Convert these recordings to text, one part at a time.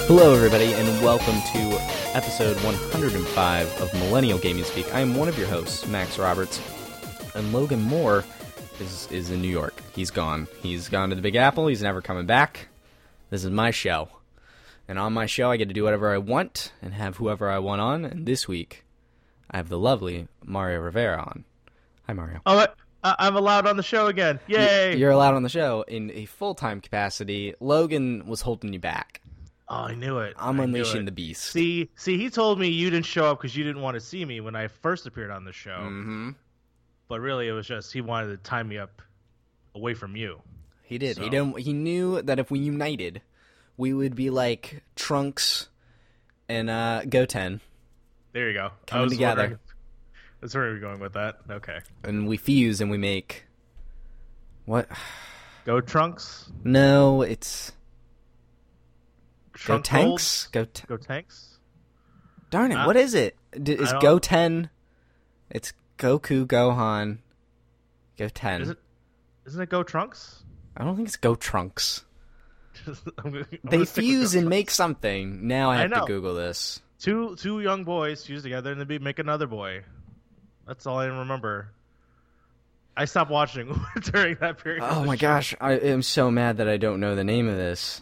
Hello, everybody, and welcome to episode 105 of Millennial Gaming Speak. I am one of your hosts, Max Roberts, and Logan Moore is in New York. He's gone. He's gone to the Big Apple. He's never coming back. This is my show, and on my show, I get to do whatever I want and have whoever I want on. And this week, I have the lovely Mario Rivera on. Hi, Mario. Oh, I'm allowed on the show again. Yay! You're allowed on the show in a full-time capacity. Logan was holding you back. Oh, I knew it. I'm unleashing the beast. See, he told me you didn't show up because you didn't want to see me when I first appeared on the show. Mm-hmm. But really, it was just he wanted to tie me up away from you. He did. So. He knew that if we united, we would be like Trunks and Goten. There you go. Coming together. That's where we're going with that. Okay. And we fuse and we make... What? Go Trunks? No, it's... Trunk Go Tanks? Go Tanks? Darn it, what is it? It's Goten. It's Goku, Gohan, Goten. Isn't it Go Trunks? I don't think it's Go Trunks. I'm They fuse and make something. Now I have know. to Google this. Two young boys fuse together and they make another boy. That's all I remember. I stopped watching during that period. Oh my gosh, I am so mad that I don't know the name of this.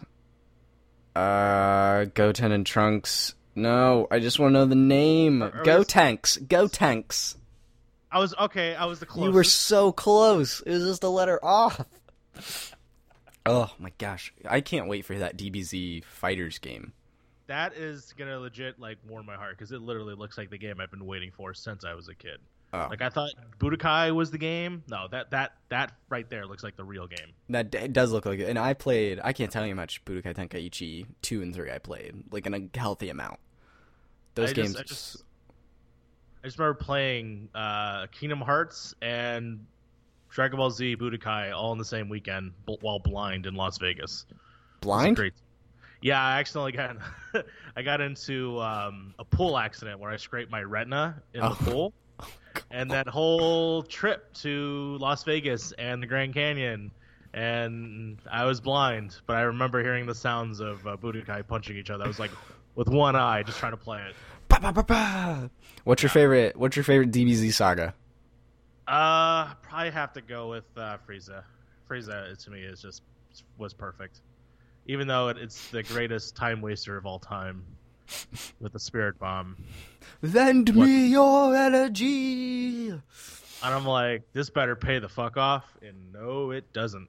Goten and Trunks. No, I just want to know the name. Go Tanks. Go Tanks. I was the closest. You were so close. It was just a letter off. Oh my gosh, I can't wait for that DBZ Fighters game. That is gonna legit warm my heart because it literally looks like the game I've been waiting for since I was a kid. Oh. I thought Budokai was the game. No, that right there looks like the real game. It does look like it. And I can't tell you how much Budokai Tenkaichi 2 and 3 I played. In a healthy amount. Those games... I just remember playing Kingdom Hearts and Dragon Ball Z Budokai all in the same weekend while blind in Las Vegas. Blind? Great. Yeah, I accidentally got into a pool accident where I scraped my retina in the pool. And that whole trip to Las Vegas and the Grand Canyon, and I was blind, but I remember hearing the sounds of Budokai punching each other. I was with one eye, just trying to play it. Bah, bah, bah, bah. What's your favorite DBZ saga? Probably have to go with Frieza. Frieza to me was perfect, even though it's the greatest time waster of all time. With the spirit bomb. Lend me your energy. And I'm like, this better pay the fuck off. And no, it doesn't.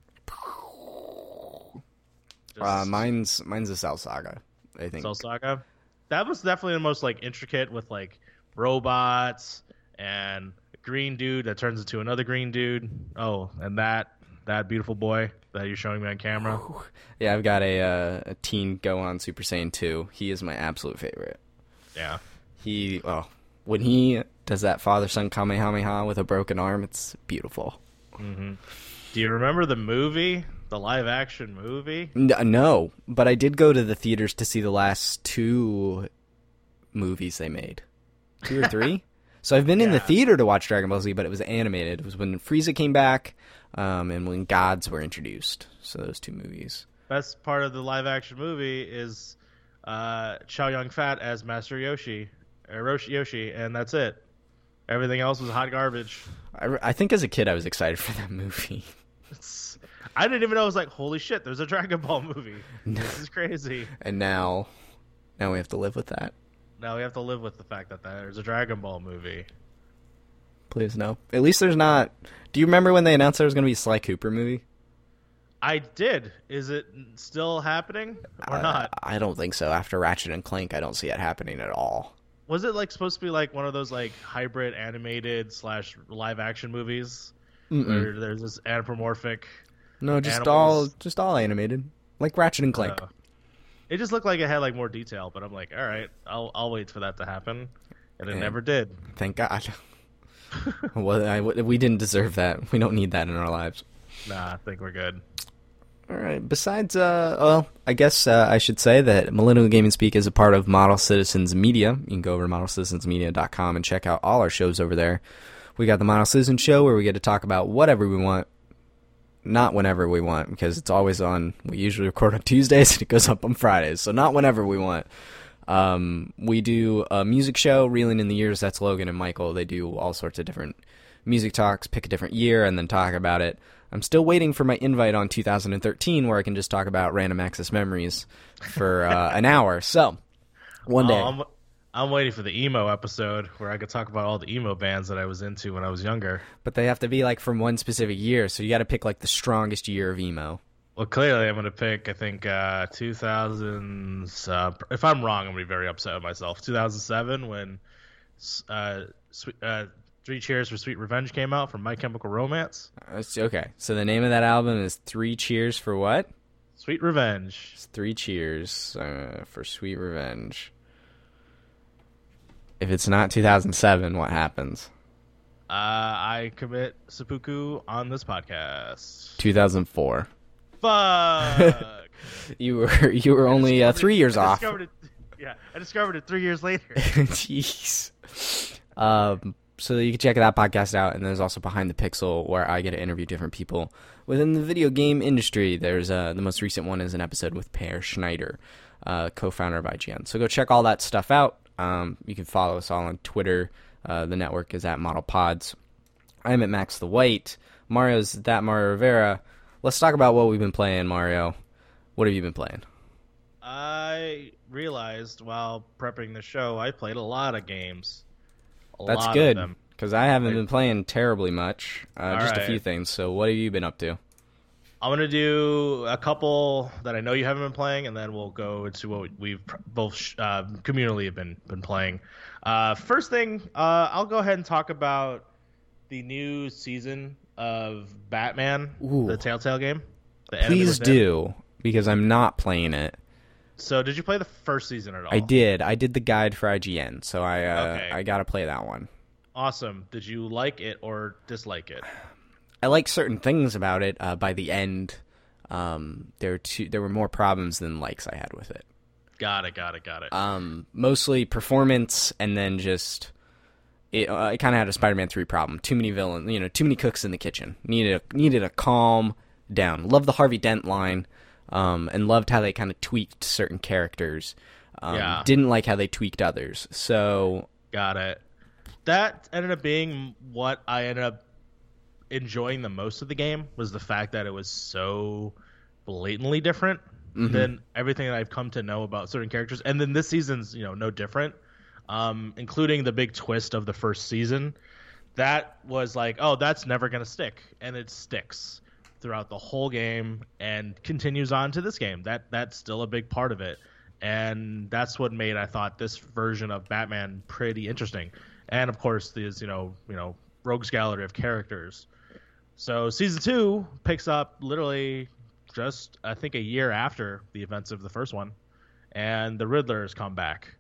Mine's the Cell Saga, I think. Cell Saga? That was definitely the most intricate with robots and a green dude that turns into another green dude. Oh, and that beautiful boy that you're showing me on camera. Yeah, I've got a teen Gohan Super Saiyan 2. He is my absolute favorite. Yeah. When he does that father-son Kamehameha with a broken arm, it's beautiful. Mm-hmm. Do you remember the movie? The live-action movie? No, but I did go to the theaters to see the last 2 movies they made. 2 or 3? So I've been in the theater to watch Dragon Ball Z, but it was animated. It was when Frieza came back, and when Gods were introduced. So those 2 movies. Best part of the live-action movie is Chow Yun-fat as Master Yoshi, and that's it. Everything else was hot garbage. I think as a kid I was excited for that movie. I didn't even know. I was like, holy shit, there's a Dragon Ball movie. This is crazy. And now we have to live with that. Now we have to live with the fact that there's a Dragon Ball movie. Please no. At least there's not... Do you remember when they announced there was going to be a Sly Cooper movie? I did. Is it still happening or not? I don't think so. After Ratchet and Clank, I don't see it happening at all. Was it supposed to be one of those hybrid animated / live action movies where there's this anthropomorphic? No, just animals? all animated, like Ratchet and Clank. It just looked like it had more detail, but I'm like, all right, I'll wait for that to happen, and it never did. Thank God. Well, we didn't deserve that. We don't need that in our lives. Nah, I think we're good. All right. Besides, I guess I should say that Millennial Gaming Speak is a part of Model Citizens Media. You can go over to modelcitizensmedia.com and check out all our shows over there. We got the Model Citizen Show where we get to talk about whatever we want, not whenever we want, because it's always on. We usually record on Tuesdays and it goes up on Fridays, so not whenever we want. We do a music show, Reeling in the Years. That's Logan and Michael. They do all sorts of different music talks, pick a different year, and then talk about it. I'm still waiting for my invite on 2013, where I can just talk about random access memories for an hour. So, one day. I'm waiting for the emo episode where I could talk about all the emo bands that I was into when I was younger. But they have to be like from one specific year, so you got to pick like the strongest year of emo. Well, clearly I'm going to pick, I think, 2000s. If I'm wrong, I'm going to be very upset with myself. 2007 when Three Cheers for Sweet Revenge came out from My Chemical Romance. Okay, so the name of that album is Three Cheers for what? Sweet Revenge. It's Three Cheers for Sweet Revenge. If it's not 2007, what happens? I commit seppuku on this podcast. 2004. Fuck. You were only 3 years off. I discovered it 3 years later. Jeez. So you can check that podcast out, and there's also Behind the Pixel, where I get to interview different people within the video game industry. There's the most recent one is an episode with Per Schneider, co-founder of IGN. So go check all that stuff out. You can follow us all on Twitter. The network is at Model Pods. I'm at Max the White. Mario's that Mario Rivera. Let's talk about what we've been playing, Mario. What have you been playing? I realized while prepping the show, I played a lot of games. That's good, because I haven't been playing terribly much. Just a few things. So what have you been up to? I'm going to do a couple that I know you haven't been playing, and then we'll go into what we've both communally have been playing. First thing, I'll go ahead and talk about the new season of Batman, the Telltale game. Please do, because I'm not playing it. So did you play the first season at all? I did. I did the guide for IGN, so I got to play that one. Awesome. Did you like it or dislike it? I like certain things about it. By the end, there were more problems than likes I had with it. Got it. Mostly performance, and then just it kind of had a Spider-Man 3 problem. Too many villains, too many cooks in the kitchen. Needed a calm down. Love the Harvey Dent line, and loved how they kind of tweaked certain characters. Didn't like how they tweaked others. So got it. That ended up being what I ended up enjoying the most of the game, was the fact that it was so blatantly different than everything that I've come to know about certain characters. And then this season's no different, including the big twist of the first season. That was like, oh, that's never gonna stick, and it sticks throughout the whole game and continues on to this game. That's still a big part of it, and that's what made, I thought, this version of Batman pretty interesting. And of course, there's rogues gallery of characters. So season 2 picks up literally just, I think, a year after the events of the first one, and the Riddler has come back.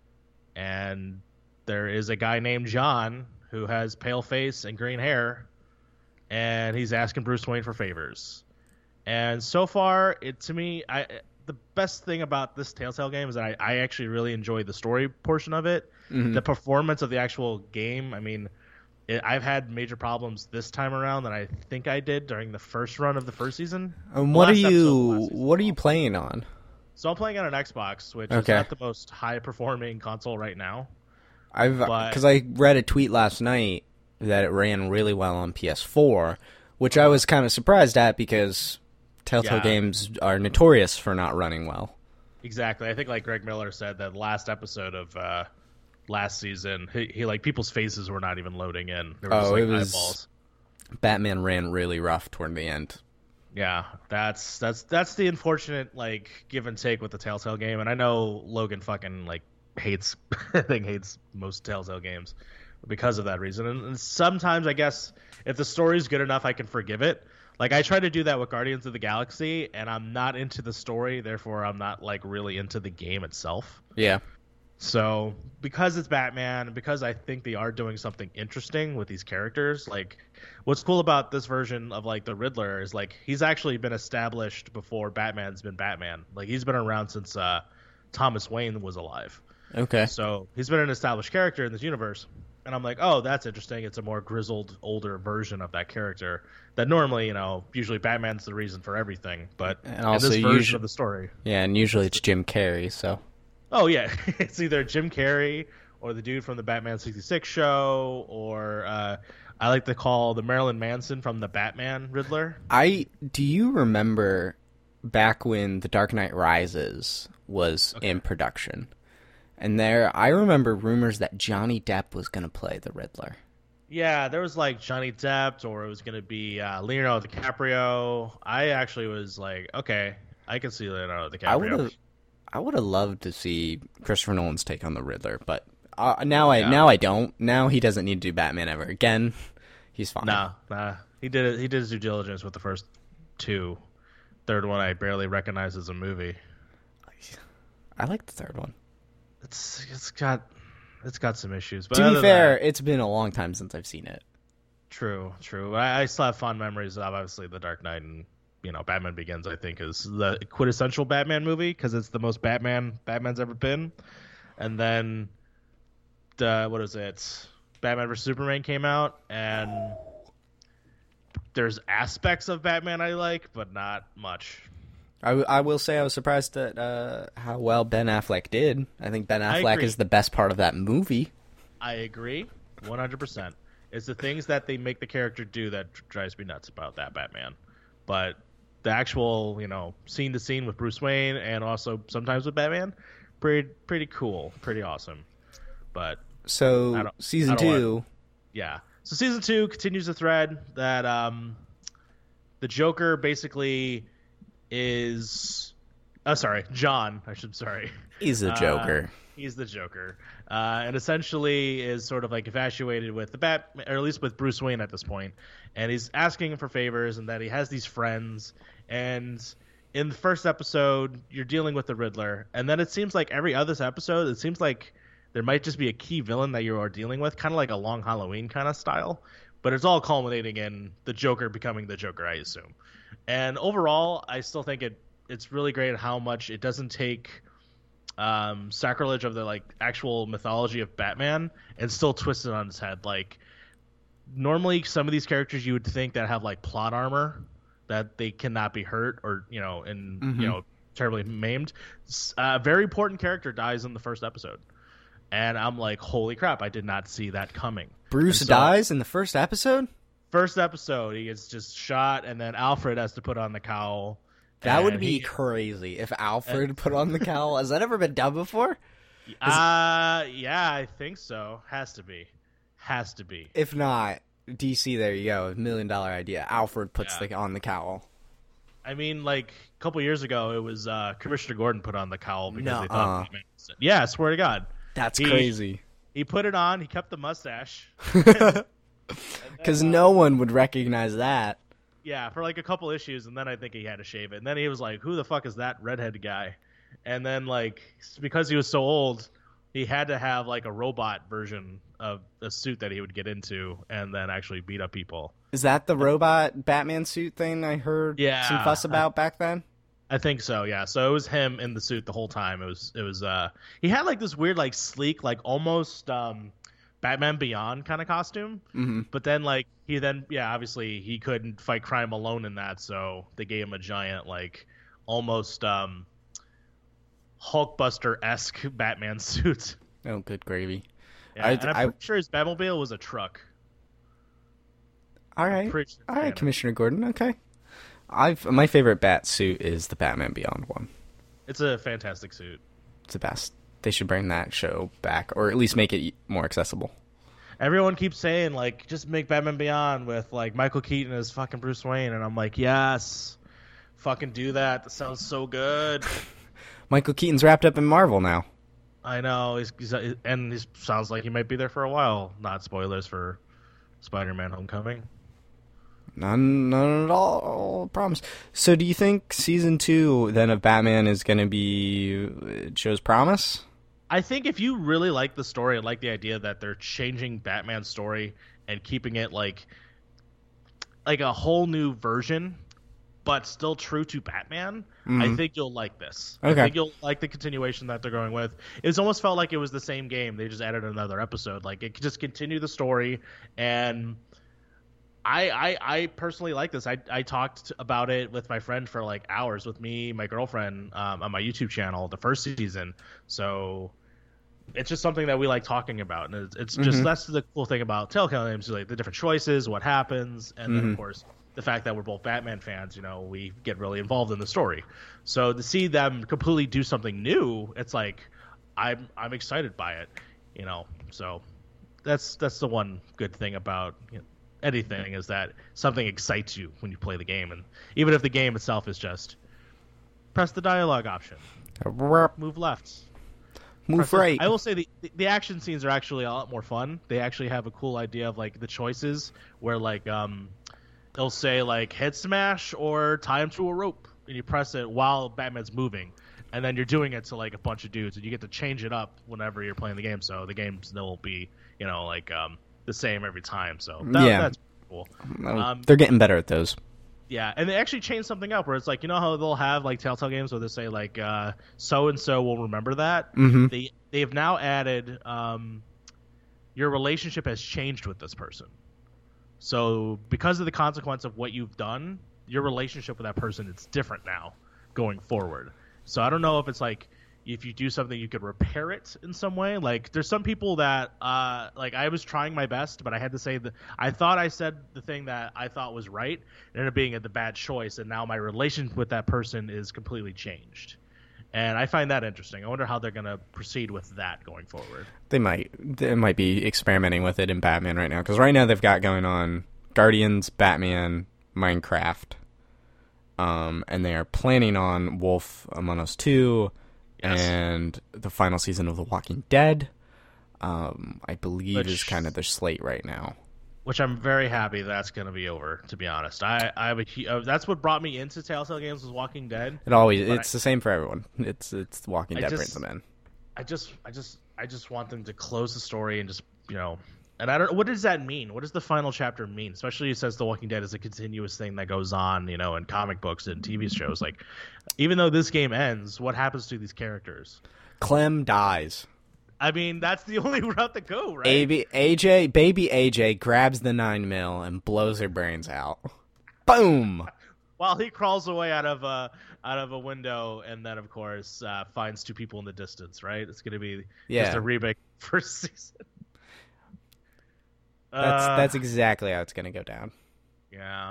And there is a guy named John who has pale face and green hair, and he's asking Bruce Wayne for favors. And so far, the best thing about this Telltale game is that I actually really enjoyed the story portion of it. The performance of the actual game, I mean, I've had major problems this time around than I think I did during the first run of the first season. What are you playing on? So I'm playing on an Xbox, which is not the most high-performing console right now. Because I read a tweet last night that it ran really well on PS4, which I was kind of surprised at, because Telltale games are notorious for not running well. Exactly. I think, like Greg Miller said, that last episode of last season, he like, people's faces were not even loading in. There was eyeballs. Batman ran really rough toward the end. Yeah, that's the unfortunate, like, give and take with the Telltale game. And I know Logan fucking, like, hates most Telltale games because of that reason. And sometimes, I guess, if the story's good enough, I can forgive it. Like, I try to do that with Guardians of the Galaxy, and I'm not into the story, therefore I'm not, like, really into the game itself. Yeah. So, because it's Batman, and because I think they are doing something interesting with these characters, like, what's cool about this version of, like, the Riddler is, like, he's actually been established before Batman's been Batman. Like, he's been around since Thomas Wayne was alive. Okay. So, he's been an established character in this universe. and I'm like, oh, that's interesting. It's a more grizzled, older version of that character. That normally, usually Batman's the reason for everything, but And also in this version of the story, yeah, and usually it's Jim Carrey. So oh yeah, it's either Jim Carrey or the dude from the Batman '66 show, or I like to call the Marilyn Manson from the Batman Riddler. do you remember back when The Dark Knight Rises was in production? And I remember rumors that Johnny Depp was going to play the Riddler. Yeah, there was like Johnny Depp, or it was going to be Leonardo DiCaprio. I actually was like, okay, I can see Leonardo DiCaprio. I would have loved to see Christopher Nolan's take on the Riddler, but now I don't. Now he doesn't need to do Batman ever again. He's fine. Nah. He did his due diligence with the first two. Third one I barely recognize as a movie. I like the third one. It's got some issues. But to be fair, it's been a long time since I've seen it. True. I still have fond memories of obviously The Dark Knight, and Batman Begins. I think is the quintessential Batman movie because it's the most Batman's ever been. And then what is it? Batman vs Superman came out, and there's aspects of Batman I like, but not much. I will say I was surprised at how well Ben Affleck did. I think Ben Affleck is the best part of that movie. I agree, 100%. It's the things that they make the character do that drives me nuts about that Batman. But the actual, scene to scene with Bruce Wayne and also sometimes with Batman, pretty cool, pretty awesome. But so season 2, yeah. So season 2 continues the thread that the Joker basically is John. He's the Joker. He's the Joker, and essentially is sort of like infatuated with the Batman, or at least with Bruce Wayne at this point, and he's asking him for favors, and that he has these friends. And in the first episode, you're dealing with the Riddler, and then it seems like every other episode, it seems like there might just be a key villain that you are dealing with, kind of like a Long Halloween kind of style, but it's all culminating in the Joker becoming the Joker, I assume. And overall, I still think it's really great how much it doesn't take sacrilege of the actual mythology of Batman and still twist it on its head. Like normally, some of these characters you would think that have plot armor that they cannot be hurt or terribly maimed. A very important character dies in the first episode, and I'm like, holy crap! I did not see that coming. Bruce dies in the first episode. First episode, he gets just shot, and then Alfred has to put on the cowl. That would be crazy if Alfred put on the cowl. Has that ever been done before? Yeah, I think so. Has to be. If not, DC, there you go. $1 million idea. Alfred puts on the cowl. I mean, a couple years ago, it was Commissioner Gordon put on because they thought. Yeah, I swear to God. That's crazy. He put it on. He kept the mustache. Because no one would recognize that. Yeah, for a couple issues, and then I think he had to shave it. And then he was like, who the fuck is that redhead guy? And then, because he was so old, he had to have, a robot version of a suit that he would get into and then actually beat up people. Is that the robot Batman suit thing I heard some fuss about back then? I think so, yeah. So it was him in the suit the whole time. It was he had, this weird, sleek, almost... Batman Beyond kind of costume, but then obviously he couldn't fight crime alone in that, so they gave him a giant almost Hulkbuster-esque Batman suit. Oh, good gravy! Yeah, and I'm pretty sure his Batmobile was a truck. All right, Commissioner Gordon. Okay, my favorite Bat suit is the Batman Beyond one. It's a fantastic suit. It's the best. They should bring that show back, or at least make it more accessible. Everyone keeps saying, just make Batman Beyond with, Michael Keaton as fucking Bruce Wayne, and I'm like, yes, fucking do that. That sounds so good. Michael Keaton's wrapped up in Marvel now. I know, and he sounds like he might be there for a while. Not spoilers for Spider-Man Homecoming. None at all, promise. So do you think season 2 then of Batman is going to be shows promise? I think if you really like the story and like the idea that they're changing Batman's story and keeping it like a whole new version, but still true to Batman, I think you'll like this. Okay. I think you'll like the continuation that they're going with. It's almost felt like it was the same game. They just added another episode. Like, it could just continue the story, and I personally like this. I talked about it with my friend for like hours, with me, my girlfriend, on my YouTube channel, the first season. So it's just something that we like talking about, and it's just that's the cool thing about Telltale games, like the different choices, what happens, and then of course the fact that we're both Batman fans. We get really involved in the story. So to see them completely do something new, it's like I'm excited by it. So that's the one good thing about anything, is that something excites you when you play the game, and even if the game itself is just press the dialogue option, move left, move right. I will say the action scenes are actually a lot more fun. They actually have a cool idea of like the choices where like they'll say like head smash or tie him to a rope, and you press it while Batman's moving, and then you're doing it to like a bunch of dudes, and you get to change it up whenever you're playing the game, so the games will be the same every time. So that's cool. They're getting better at those. Yeah, and they actually changed something up where it's like, how they'll have like Telltale games where they say like so and so will remember that. They've now added your relationship has changed with this person. So because of the consequence of what you've done, your relationship with that person is different now going forward. So I don't know if it's like, if you do something, you could repair it in some way. Like, there's some people that, like, I was trying my best, but I had to say that I thought I said the thing that I thought was right, and ended up being the bad choice, and now my relationship with that person is completely changed. And I find that interesting. I wonder how they're going to proceed with that going forward. They might be experimenting with it in Batman right now, because right now they've got going on Guardians, Batman, Minecraft, and they are planning on Wolf Among Us 2, and the final season of The Walking Dead, I believe, is kind of their slate right now. Which I'm very happy that's going to be over, to be honest. That's what brought me into Telltale games, was Walking Dead. It's the same for everyone. It's Walking Dead brings them in. I just want them to close the story and just, and I don't. What does that mean? What does the final chapter mean? Especially it says The Walking Dead is a continuous thing that goes on, in comic books and TV shows. Like, even though this game ends, what happens to these characters? Clem dies. I mean, that's the only route to go, right? Baby AJ grabs the 9mm and blows her brains out. Boom! While he crawls away out of a window, and then of course finds two people in the distance. Right? It's going to be just a remake first season. That's exactly how it's going to go down. Yeah,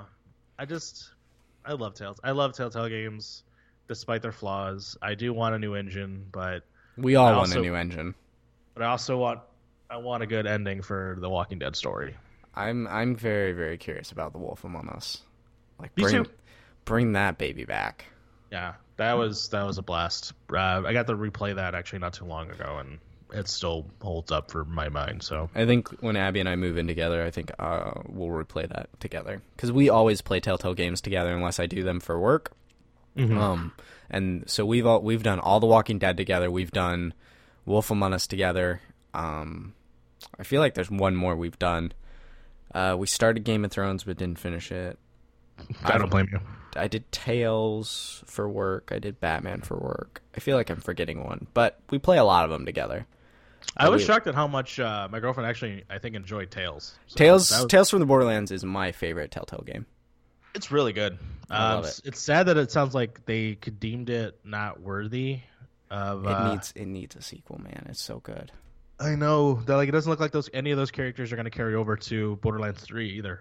I love Telltale games, despite their flaws. I do want a new engine, but we all want a new engine. But I also want a good ending for the Walking Dead story. I'm very, very curious about The Wolf Among Us. Like, bring that baby back. Yeah, that was a blast. I got to replay that actually not too long ago, and it still holds up for my mind. So I think when Abby and I move in together, I think we'll replay that together, because we always play Telltale games together unless I do them for work. And so we've done all the Walking Dead together. We've done Wolf Among Us together. I feel like there's one more we've done. We started Game of Thrones but didn't finish it. I don't blame you. I did Tales for work. I did Batman for work. I feel like I'm forgetting one, but we play a lot of them together. I was shocked at how much my girlfriend actually, I think, enjoyed Tales. So Tales from the Borderlands is my favorite Telltale game. It's really good. I love it. It's sad that it sounds like they deemed it not worthy of. It needs a sequel, man. It's so good. I know that it doesn't look like any of those characters are going to carry over to Borderlands 3 either.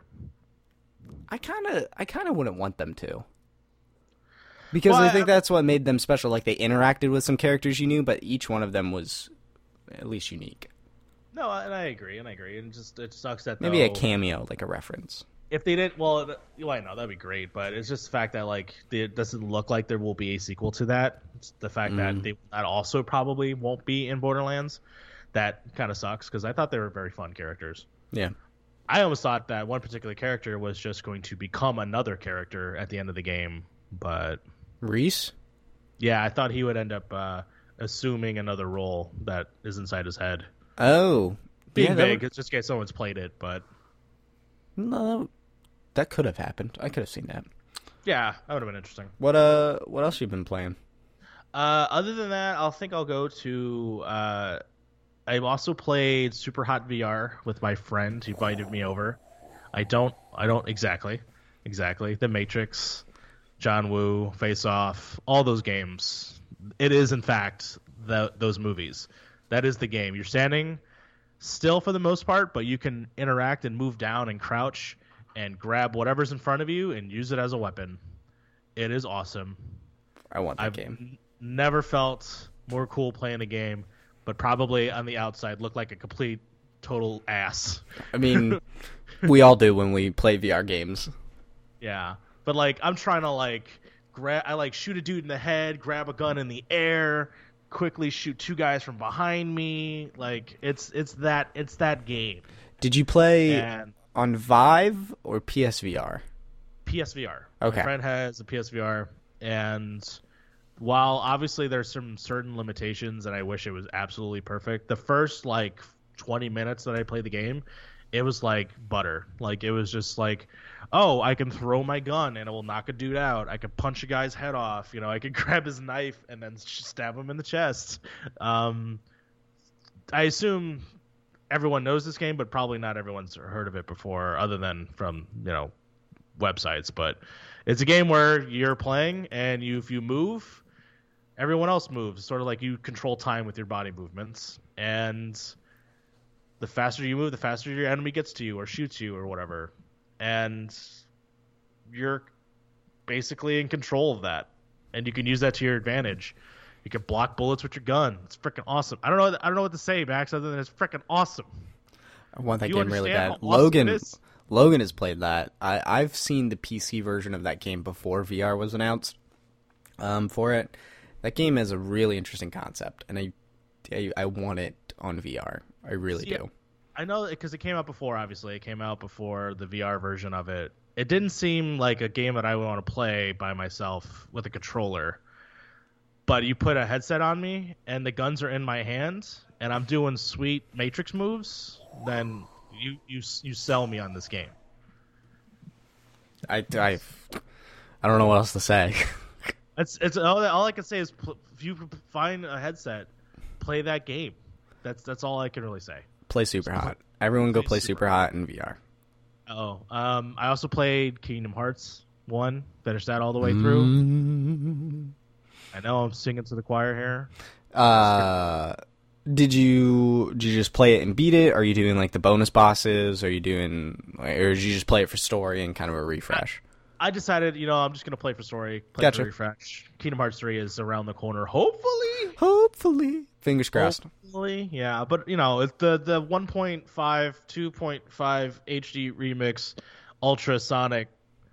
I kind of wouldn't want them to, because I think that's what made them special. Like, they interacted with some characters you knew, but each one of them was at least unique. No, and I agree, and just it sucks that maybe a cameo, like a reference. If they did, well, I know that'd be great, but it's just the fact that it doesn't look like there will be a sequel to that. It's the fact that that also probably won't be in Borderlands. That kind of sucks, because I thought they were very fun characters. Yeah. I almost thought that one particular character was just going to become another character at the end of the game, but... Reese? Yeah, I thought he would end up assuming another role that is inside his head. Oh. Being vague, it's just in case someone's played it, but... No, that could have happened. I could have seen that. Yeah, that would have been interesting. What else you been playing? Other than that, I'll go to. I've also played Super Hot VR with my friend. He invited me over. I don't exactly. The Matrix, John Woo, Face Off, all those games. It is in fact those movies. That is the game. You're standing still for the most part, but you can interact and move down and crouch and grab whatever's in front of you and use it as a weapon. It is awesome. I want that I've game. never felt more cool playing a game, but probably on the outside look like a complete total ass. I mean, we all do when we play VR games. Yeah, but like I'm trying to like shoot a dude in the head, grab a gun in the air, quickly shoot two guys from behind me. Like it's that game. Did you play And on Vive or PSVR? PSVR. Okay. My friend has a PSVR, and while obviously there's some certain limitations and I wish it was absolutely perfect, the first like 20 minutes that I played the game, it was like butter. Like it was just like, oh, I can throw my gun and it will knock a dude out. I could punch a guy's head off. You know, I could grab his knife and then stab him in the chest. I assume everyone knows this game, but probably not everyone's heard of it before, other than from websites. But it's a game where you're playing and if you move, everyone else moves. Sort of like you control time with your body movements, and the faster you move, the faster your enemy gets to you or shoots you or whatever. And you're basically in control of that. And you can use that to your advantage. You can block bullets with your gun. It's freaking awesome. I don't know what to say, Max, other than it's freaking awesome. I want that You game really understand bad. how awesome it is? Logan has played that. I've seen the PC version of that game before VR was announced for it. That game has a really interesting concept, and I want it on VR. I really do. I know because it came out before, obviously. It came out before the VR version of it. It didn't seem like a game that I would want to play by myself with a controller. But you put a headset on me, and the guns are in my hand, and I'm doing sweet Matrix moves, then you sell me on this game. I don't know what else to say. It's all I can say is if you find a headset, play that game. That's all I can really say. Play Super Hot. Everyone go play Super Hot in VR. I also played Kingdom Hearts 1, finished that all the way through. I know I'm singing to the choir here. Did you just play it and beat it? Are you doing like the bonus bosses? Or did you just play it for story and kind of a refresh? I decided, I'm just gonna play for story, play Gotcha. for refresh. Kingdom Hearts 3 is around the corner, hopefully. Hopefully, fingers crossed. Hopefully, yeah. But it's the 1.5, 2.5 HD remix, ultrasonic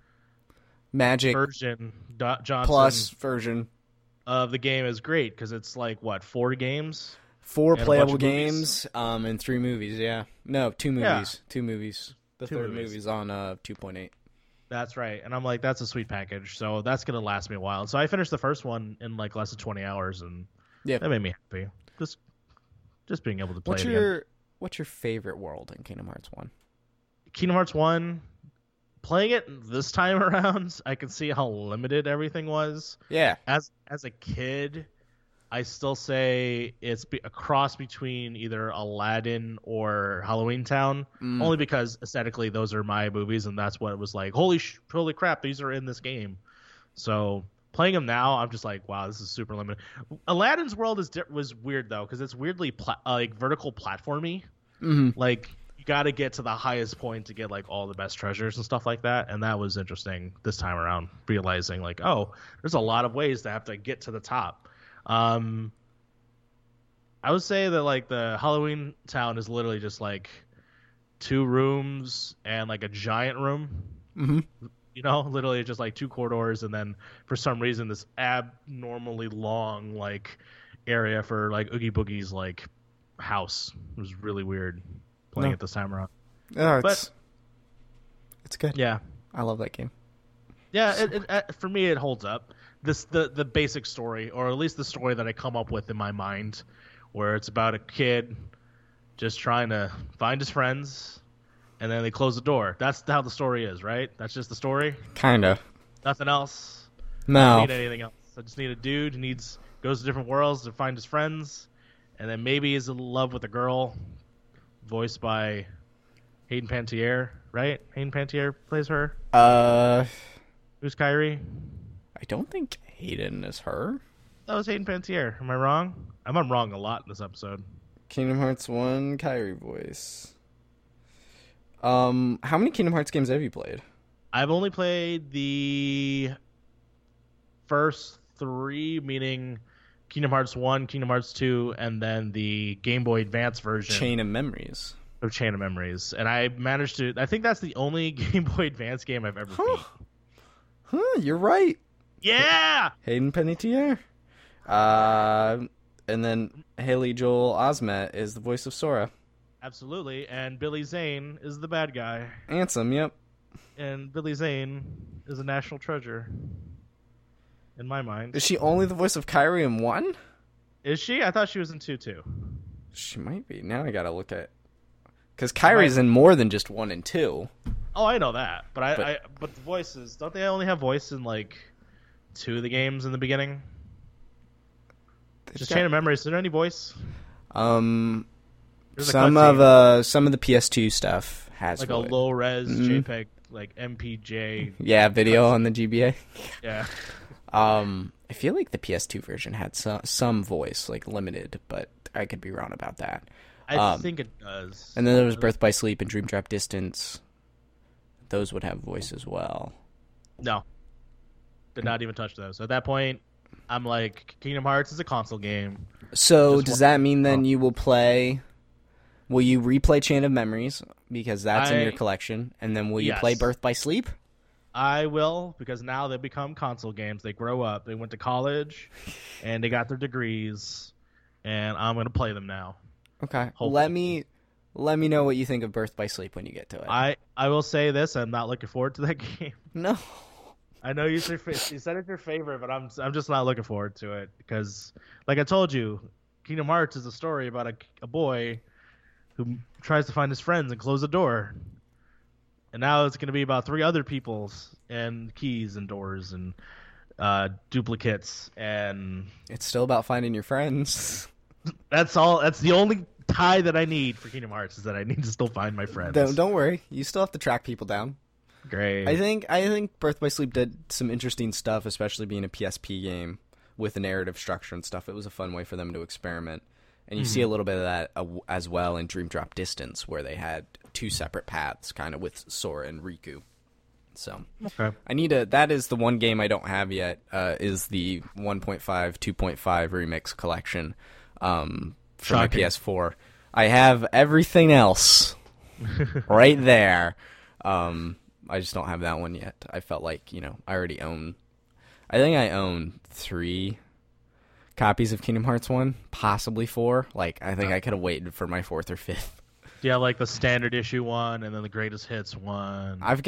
Magic version, Johnson Plus version. of the game is great because it's like 4 games. 4 And a playable bunch of movies. games, and 3 movies. Yeah, no, 2 movies. Yeah. 2 movies. The 2 third movies. movie's on 2.8. That's right, and I'm like, that's a sweet package. So that's gonna last me a while. So I finished the first one in like less than 20 hours, and Yeah. that made me happy. Just being able to play What's it again. What's your favorite world in Kingdom Hearts 1? Kingdom Hearts 1, playing it this time around, I can see how limited everything was. Yeah. As a kid, I still say it's a cross between either Aladdin or Halloween Town, only because aesthetically those are my movies, and that's what it was like. Holy crap, these are in this game. So playing them now, I'm just like, wow, this is super limited. Aladdin's world was weird though, because it's weirdly like vertical platformy. Mm-hmm. Like you got to get to the highest point to get like all the best treasures and stuff like that, and that was interesting this time around, realizing like, oh, there's a lot of ways to have to get to the top. I would say that like the Halloween Town is literally just like 2 rooms and like a giant room. Mm-hmm. Literally just like 2 corridors, and then for some reason this abnormally long like area for like Oogie Boogie's like house. It was really weird playing it this time around. Oh, But- it's good. Yeah, I love that game. yeah. It for me, it holds up. The basic story, or at least the story that I come up with in my mind, where it's about a kid just trying to find his friends, and then they close the door. That's how the story is, right? That's just the story. Kinda. Nothing else. I No. don't need anything else. I just need a dude who goes to different worlds to find his friends, and then maybe is in love with a girl, voiced by Hayden Panettiere, right? Hayden Panettiere plays her. Who's Kyrie? I don't think Hayden is her. That was Hayden Panettiere. Am I wrong? I'm wrong a lot in this episode. Kingdom Hearts 1 Kyrie voice. How many Kingdom Hearts games have you played? I've only played the first 3, meaning Kingdom Hearts 1, Kingdom Hearts 2, and then the Game Boy Advance version. Chain of Memories. Of Chain of Memories. And I managed to... I think that's the only Game Boy Advance game I've ever beat. You're right. Yeah! Hayden Panettiere. And then Haley Joel Osment is the voice of Sora. Absolutely. And Billy Zane is the bad guy. Ansem, yep. And Billy Zane is a national treasure. In my mind. Is she only the voice of Kyrie in 1? Is she? I thought she was in 2 too. She might be. Now I gotta look at... Because Kyrie's in more than just 1 and 2. Oh, I know that. But but the voices, don't they only have voice in like 2 of the games in the beginning? Chain of Memories. Is there any voice? Some of the PS2 stuff has like voice. A low res JPEG, like MPJ. Yeah, video on the GBA. Yeah. I feel like the PS2 version had some voice, like limited, but I could be wrong about that. I think it does. And then there was Birth by Sleep and Dream Drop Distance. Those would have voice as well. No. Did not even touch those. At that point, I'm like, Kingdom Hearts is a console game. So does that mean then you will play... Will you replay Chain of Memories, because that's in your collection, and then will you play Birth by Sleep? I will, because now they become console games. They grow up. They went to college, and they got their degrees, and I'm going to play them now. Okay. Hopefully. Let me know what you think of Birth by Sleep when you get to it. I will say this: I'm not looking forward to that game. No. I know you said it's your favorite, but I'm just not looking forward to it because, like I told you, Kingdom Hearts is a story about a boy who tries to find his friends and close the door, and now it's going to be about 3 other people's and keys and doors and duplicates, and it's still about finding your friends. That's all. That's the only tie that I need for Kingdom Hearts is that I need to still find my friends. Don't worry, you still have to track people down. Great. I think Birth by Sleep did some interesting stuff, especially being a PSP game with the narrative structure and stuff. It was a fun way for them to experiment. And you see a little bit of that as well in Dream Drop Distance, where they had 2 separate paths, kind of with Sora and Riku. So okay. That is the one game I don't have yet, is the 1.5, 2.5 remix collection for my PS4. I have everything else right there. I just don't have that one yet. I felt like, I already own... I think I own 3 copies of Kingdom Hearts 1, possibly 4. Like, I think I could have waited for my 4th or 5th. Do you have, like, the standard issue one and then the greatest hits one? I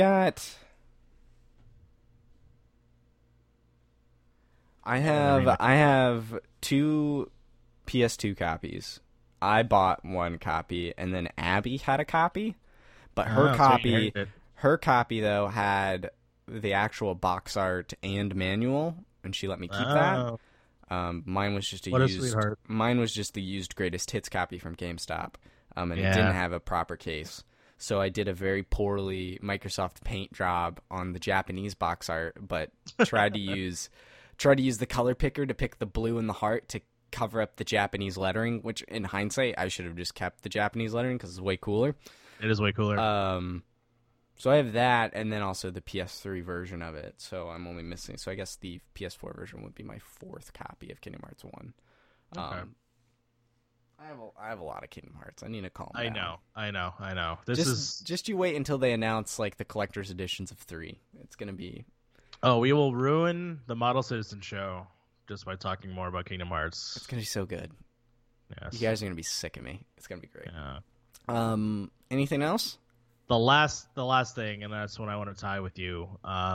have 2 PS2 copies. I bought 1 copy, and then Abby had a copy, but her copy though had the actual box art and manual, and she let me keep that. Mine was just the used greatest hits copy from GameStop, and it didn't have a proper case. So I did a very poorly Microsoft Paint job on the Japanese box art, but tried to use the color picker to pick the blue and the heart to cover up the Japanese lettering, which in hindsight I should have just kept the Japanese lettering because it's way cooler. It is way cooler. So I have that, and then also the PS3 version of it. So I'm only missing. So I guess the PS4 version would be my 4th copy of Kingdom Hearts 1. Okay. I have a lot of Kingdom Hearts. I need to calm down. I know. Just you wait until they announce like the collector's editions of 3. It's gonna be. Oh, we will ruin the Model Citizen show just by talking more about Kingdom Hearts. It's gonna be so good. Yes. You guys are gonna be sick of me. It's gonna be great. Yeah. Anything else? The last thing, and that's what I want to tie with you.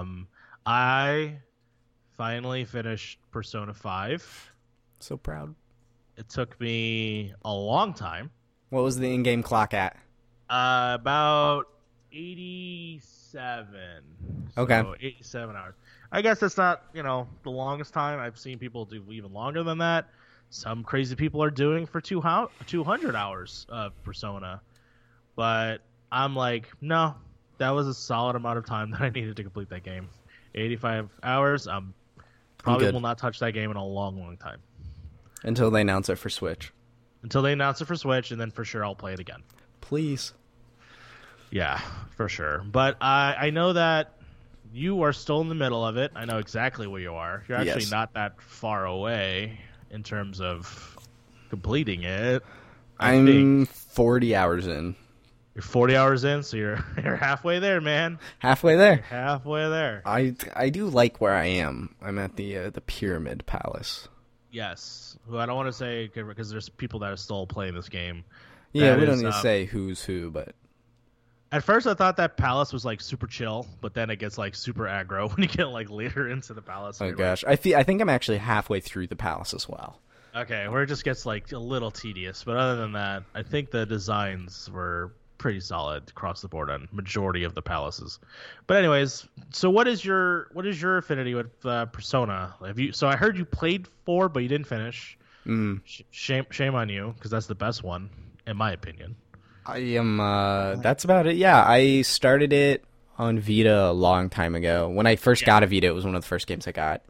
I finally finished Persona 5. So proud. It took me a long time. What was the in-game clock at? About 87. Okay. So 87 hours. I guess that's not, the longest time. I've seen people do even longer than that. Some crazy people are doing for 200 hours of Persona. But I'm like, no, that was a solid amount of time that I needed to complete that game. 85 hours. Probably will not touch that game in a long, long time. Until they announce it for Switch. Until they announce it for Switch, and then for sure I'll play it again. Please. Yeah, for sure. But I know that you are still in the middle of it. I know exactly where you are. You're actually not that far away in terms of completing it. I'm 40 hours in. You're 40 hours in, so you're halfway there, man. Halfway there. You're halfway there. I do like where I am. I'm at the Pyramid Palace. Yes. Who I don't want to say because there's people that are still playing this game. Yeah, we don't need to say who's who, but at first I thought that palace was like super chill, but then it gets like super aggro when you get like later into the palace. Oh gosh, I think I'm actually halfway through the palace as well. Okay, where it just gets like a little tedious, but other than that, I think the designs were pretty solid across the board on majority of the palaces. But anyways, so what is your affinity with Persona? So I heard you played 4, but you didn't finish. Shame on you, because that's the best one in my opinion. I am. That's about it. Yeah, I started it on Vita a long time ago. When I first got a Vita, it was one of the first games I got.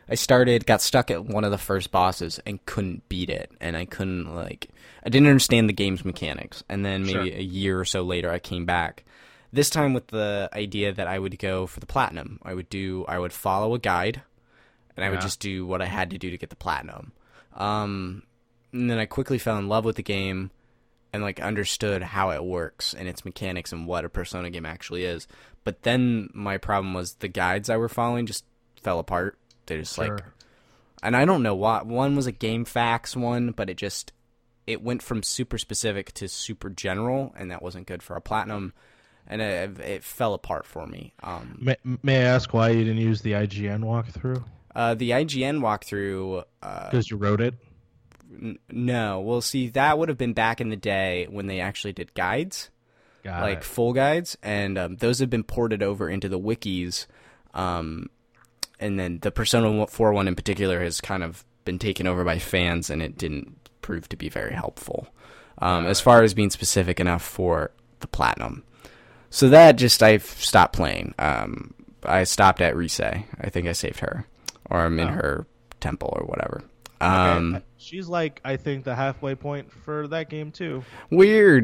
Got stuck at one of the first bosses and couldn't beat it, and I didn't understand the game's mechanics. And then maybe a year or so later, I came back. This time with the idea that I would go for the platinum. I would follow a guide, and I would just do what I had to do to get the platinum. And then I quickly fell in love with the game and understood how it works and its mechanics and what a Persona game actually is. But then my problem was the guides I were following just fell apart. They just and I don't know why. One was a GameFAQs one, but it went from super specific to super general, and that wasn't good for a platinum, and it fell apart for me. May I ask why you didn't use the IGN walkthrough? The IGN walkthrough, because you wrote it. No, well, see, that would have been back in the day when they actually did guides, full guides, and those have been ported over into the wikis. And then the Persona 4 one in particular has kind of been taken over by fans, and it didn't prove to be very helpful as far as being specific enough for the platinum. So that I've stopped playing. I stopped at Rise. I think I saved her, or I'm in her temple or whatever. Okay. She's I think the halfway point for that game too. Weird.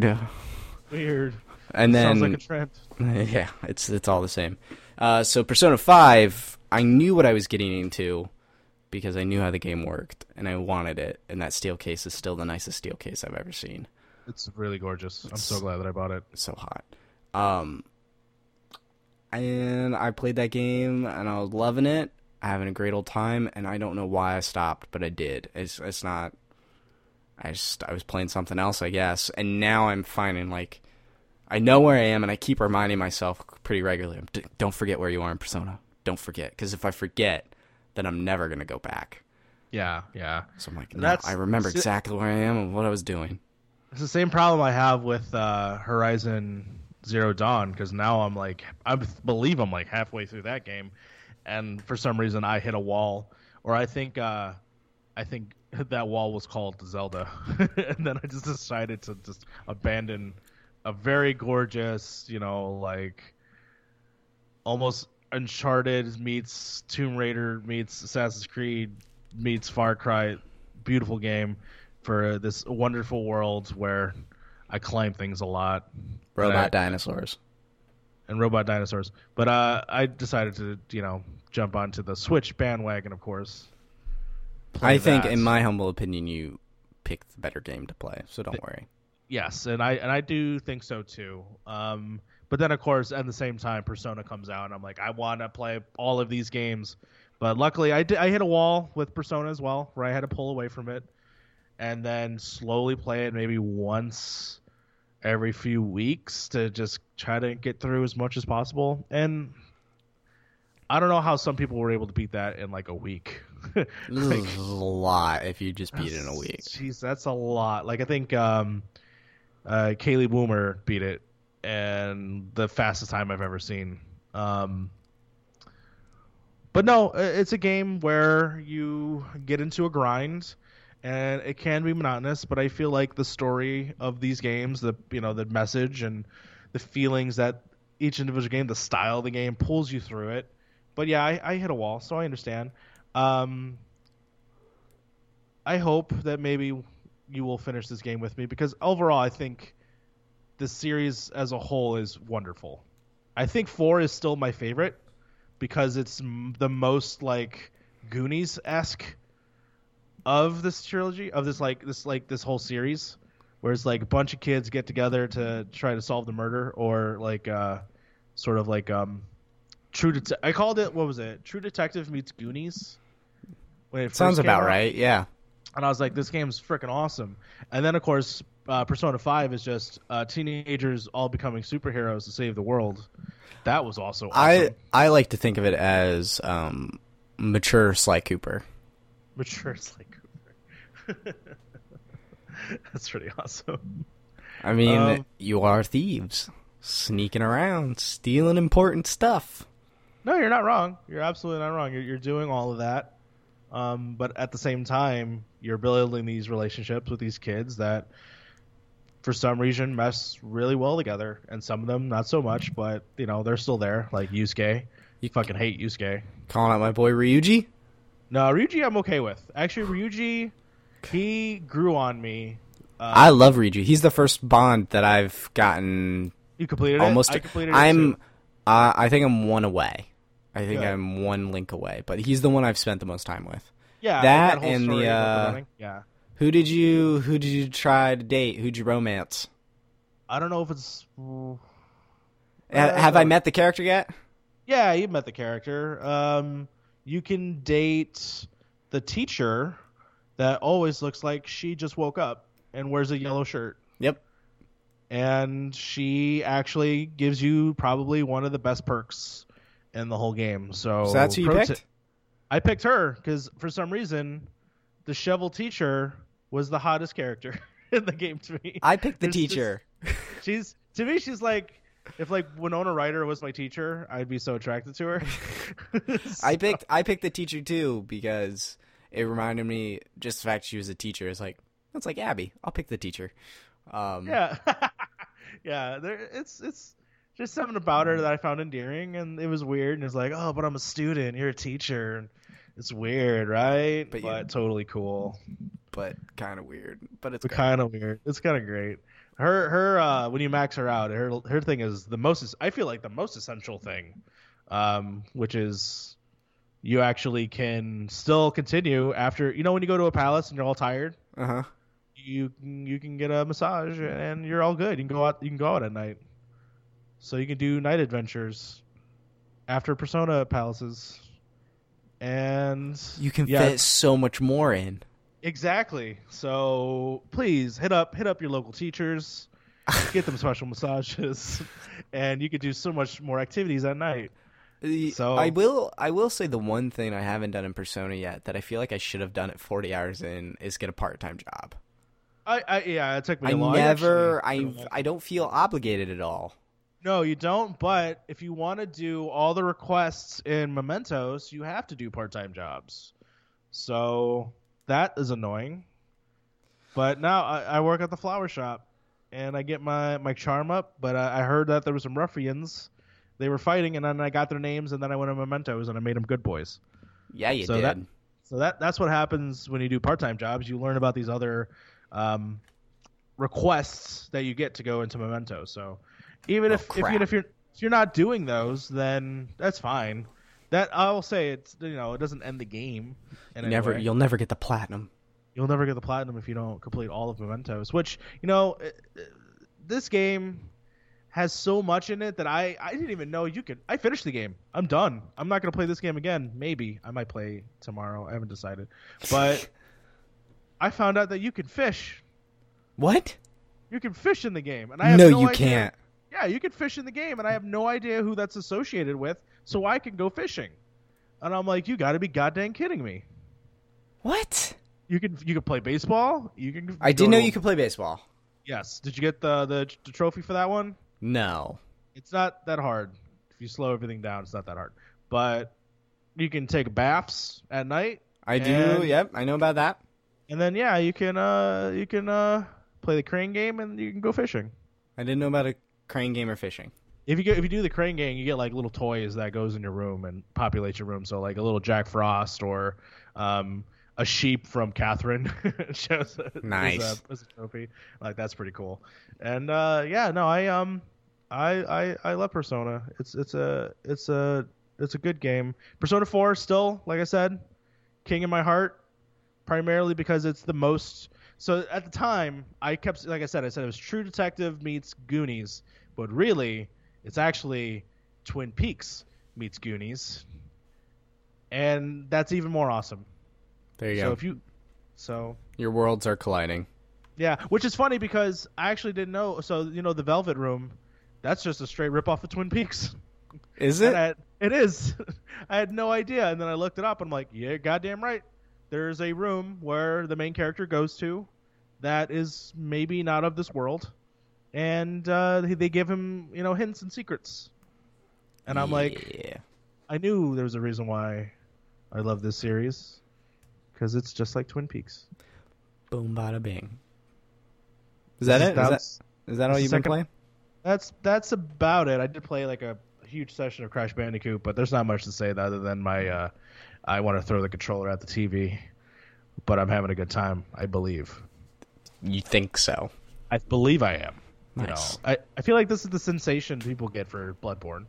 And then sounds like a trend. Yeah, it's all the same. So Persona 5, I knew what I was getting into because I knew how the game worked, and I wanted it, and that steel case is still the nicest steel case I've ever seen. It's really gorgeous. I'm so glad that I bought it. It's so hot. And I played that game, and I was loving it, having a great old time, and I don't know why I stopped, but I did. It's not... I was playing something else, I guess, and now I'm finding, I know where I am, and I keep reminding myself pretty regularly, don't forget where you are in Persona. Don't forget, because if I forget, then I'm never going to go back. Yeah. So I'm no, I remember exactly where I am and what I was doing. It's the same problem I have with Horizon Zero Dawn, because now I believe I'm halfway through that game, and for some reason I hit a wall, or I think that wall was called Zelda, and then I just decided to just abandon a very gorgeous, almost Uncharted meets Tomb Raider meets Assassin's Creed meets Far Cry, beautiful game for this wonderful world where I climb things a lot. Robot dinosaurs. But I decided to, jump onto the Switch bandwagon, of course. I think, in my humble opinion, you picked the better game to play, so don't worry. Yes, and I do think so too. But then, of course, at the same time, Persona comes out, and I'm I want to play all of these games. But luckily, I hit a wall with Persona as well, where I had to pull away from it, and then slowly play it maybe once every few weeks to just try to get through as much as possible. And I don't know how some people were able to beat that in a week. This is a lot if you just beat it in a week. Jeez, that's a lot. I think Kaylee Boomer beat it, and the fastest time I've ever seen. But But no, it's a game where you get into a grind, and it can be monotonous. But I feel like the story of these games, the message and the feelings that each individual game, the style of the game, pulls you through it. But yeah, I hit a wall, so I understand. Um, I hope that maybe you will finish this game with me because overall, I think the series as a whole is wonderful. I think 4 is still my favorite because it's the most like Goonies-esque of this trilogy, of this whole series, where it's like a bunch of kids get together to try to solve the murder, or like sort of like I called it, what was it? True Detective meets Goonies. When it Sounds first came about out. right. Yeah. And I was like, this game's freaking awesome. And then, of course, Persona 5 is just teenagers all becoming superheroes to save the world. That was also awesome. I like to think of it as mature Sly Cooper. Mature Sly Cooper. That's pretty awesome. I mean, you are thieves. Sneaking around, stealing important stuff. No, you're not wrong. You're absolutely not wrong. You're doing all of that. But at the same time, you're building these relationships with these kids that, for some reason, mesh really well together, and some of them not so much. But they're still there. Like Yusuke, you fucking hate Yusuke. Calling out my boy Ryuji. No, Ryuji, I'm okay with. Actually, Ryuji, he grew on me. I love Ryuji. He's the first Bond that I've gotten. You completed almost. it. I completed it too. I think I'm one away. I think Good. I'm one link away, but he's the one I've spent the most time with. Yeah, that whole and story the about running. Yeah. Who did you try to date? Who'd you romance? I don't know if it's. Have I met the character yet? Yeah, you met the character. You can date the teacher that always looks like she just woke up and wears a yellow shirt. Yep. And she actually gives you probably one of the best perks in the whole game. So that's who you picked? I picked her because for some reason the shovel teacher was the hottest character in the game to me. I picked the teacher. She's like, if like Winona Ryder was my teacher, I'd be so attracted to her. I picked the teacher too because it reminded me just the fact she was a teacher. It's like Abby. I'll pick the teacher. Yeah, yeah. It's just something about her that I found endearing, and it was weird. And it's like, oh, but I'm a student. You're a teacher. And it's weird, right? But totally cool. But kind of weird. But it's kind of weird. It's kind of great. Her when you max her out, her thing is I feel like the most essential thing, which is you actually can still continue after when you go to a palace and you're all tired. Uh-huh. You can get a massage and you're all good. You can go out at night. So you can do night adventures after Persona palaces. And you can fit so much more in. Exactly. So please hit up your local teachers, get them special massages, and you could do so much more activities at night. So I will say the one thing I haven't done in Persona yet that I feel like I should have done it 40 hours in is get a part-time job. It took me a long. I don't feel obligated at all. No, you don't. But if you want to do all the requests in Mementos, you have to do part-time jobs. So that is annoying. But now I work at the flower shop, and I get my charm up. But I heard that there were some ruffians. They were fighting, and then I got their names, and then I went to Mementos, and I made them good boys. Yeah, you did. That's what happens when you do part-time jobs. You learn about these other requests that you get to go into Mementos. So even if you're not doing those, then that's fine. That I will say it doesn't end the game. You'll never get the platinum. You'll never get the platinum if you don't complete all of Mementos. Which this game has so much in it that I didn't even know you could. I finished the game. I'm done. I'm not going to play this game again. Maybe I might play tomorrow. I haven't decided, but I found out that you can fish. What? You can fish in the game, and I have no idea. Can't. Yeah, you can fish in the game, and I have no idea who that's associated with, so I can go fishing. And I'm like, you got to be goddamn kidding me. What? You can play baseball. I didn't know you could play baseball. Yes. Did you get the trophy for that one? No. It's not that hard. If you slow everything down, it's not that hard. But You can take baths at night. I do. Yep, I know about that. And then you can play the crane game and you can go fishing. I didn't know about a crane game or fishing. If you do the crane game, you get like little toys that goes in your room and populates your room. So like a little Jack Frost or a sheep from Catherine shows nice as a trophy. Like that's pretty cool. And I love Persona. It's a good game. Persona 4 still, like I said, king in my heart, primarily because it's the most. So at the time, I said it was True Detective meets Goonies, but really, it's actually Twin Peaks meets Goonies, and that's even more awesome. There you go. So your worlds are colliding. Yeah, which is funny because I actually didn't know. So the Velvet Room, that's just a straight ripoff of Twin Peaks. Is it? It is. I had no idea, and then I looked it up. And I'm like, yeah, goddamn right. There's a room where the main character goes to that is maybe not of this world. And they give him, hints and secrets. And I'm like, I knew there was a reason why I love this series. Because it's just like Twin Peaks. Boom, bada, bing. Is that it? Is that all you've been playing? That's about it. I did play like a huge session of Crash Bandicoot, but there's not much to say other than my I want to throw the controller at the TV. But I'm having a good time, I believe. You think so? I believe I am. Nice. I feel like this is the sensation people get for Bloodborne.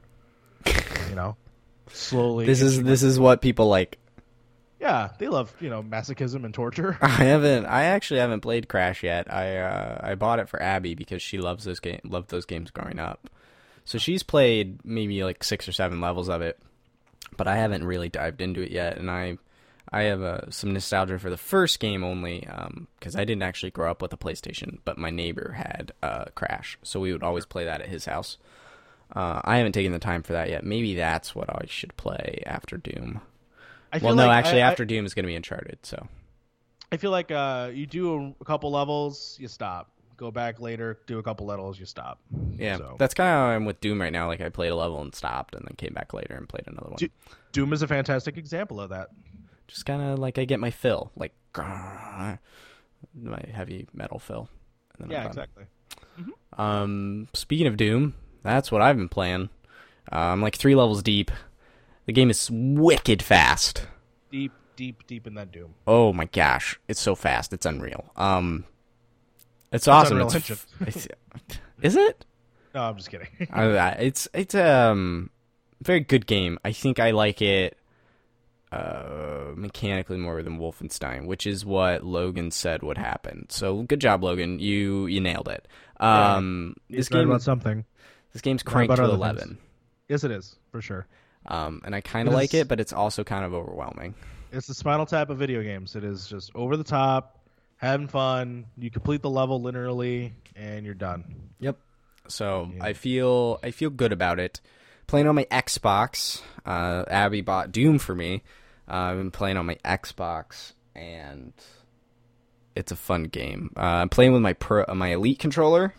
Slowly. This is what people like. Yeah, they love masochism and torture. I actually haven't played Crash yet. I bought it for Abby because she loved those games growing up. So she's played maybe like 6 or 7 levels of it, but I haven't really dived into it yet. And I have some nostalgia for the first game only because I didn't actually grow up with a PlayStation, but my neighbor had Crash, so we would always play that at his house. I haven't taken the time for that yet. Maybe that's what I should play after Doom. After Doom is going to be Uncharted. So I feel like you do a couple levels, you stop. Go back later, do a couple levels, you stop. Yeah, that's kind of how I'm with Doom right now. Like I played a level and stopped, and then came back later and played another one. Doom is a fantastic example of that. Just kind of like I get my fill, like my heavy metal fill. And then exactly. Mm-hmm. Speaking of Doom, that's what I've been playing. I'm like 3 levels deep. The game is wicked fast. Deep in that Doom. Oh my gosh, it's so fast. It's unreal. It's awesome. Is it? No, I'm just kidding. It's a very good game. I think I like it mechanically more than Wolfenstein, which is what Logan said would happen. So good job, Logan. You nailed it. This game about something. This game's cranked to 11. Things. Yes, it is for sure. And I kind of like it, but it's also kind of overwhelming. It's the Spinal Tap of video games. It is just over the top, having fun. You complete the level literally, and you're done. Yep. So I feel good about it. Playing on my Xbox. Abby bought Doom for me. I've been playing on my Xbox, and it's a fun game. I'm playing with my Elite controller.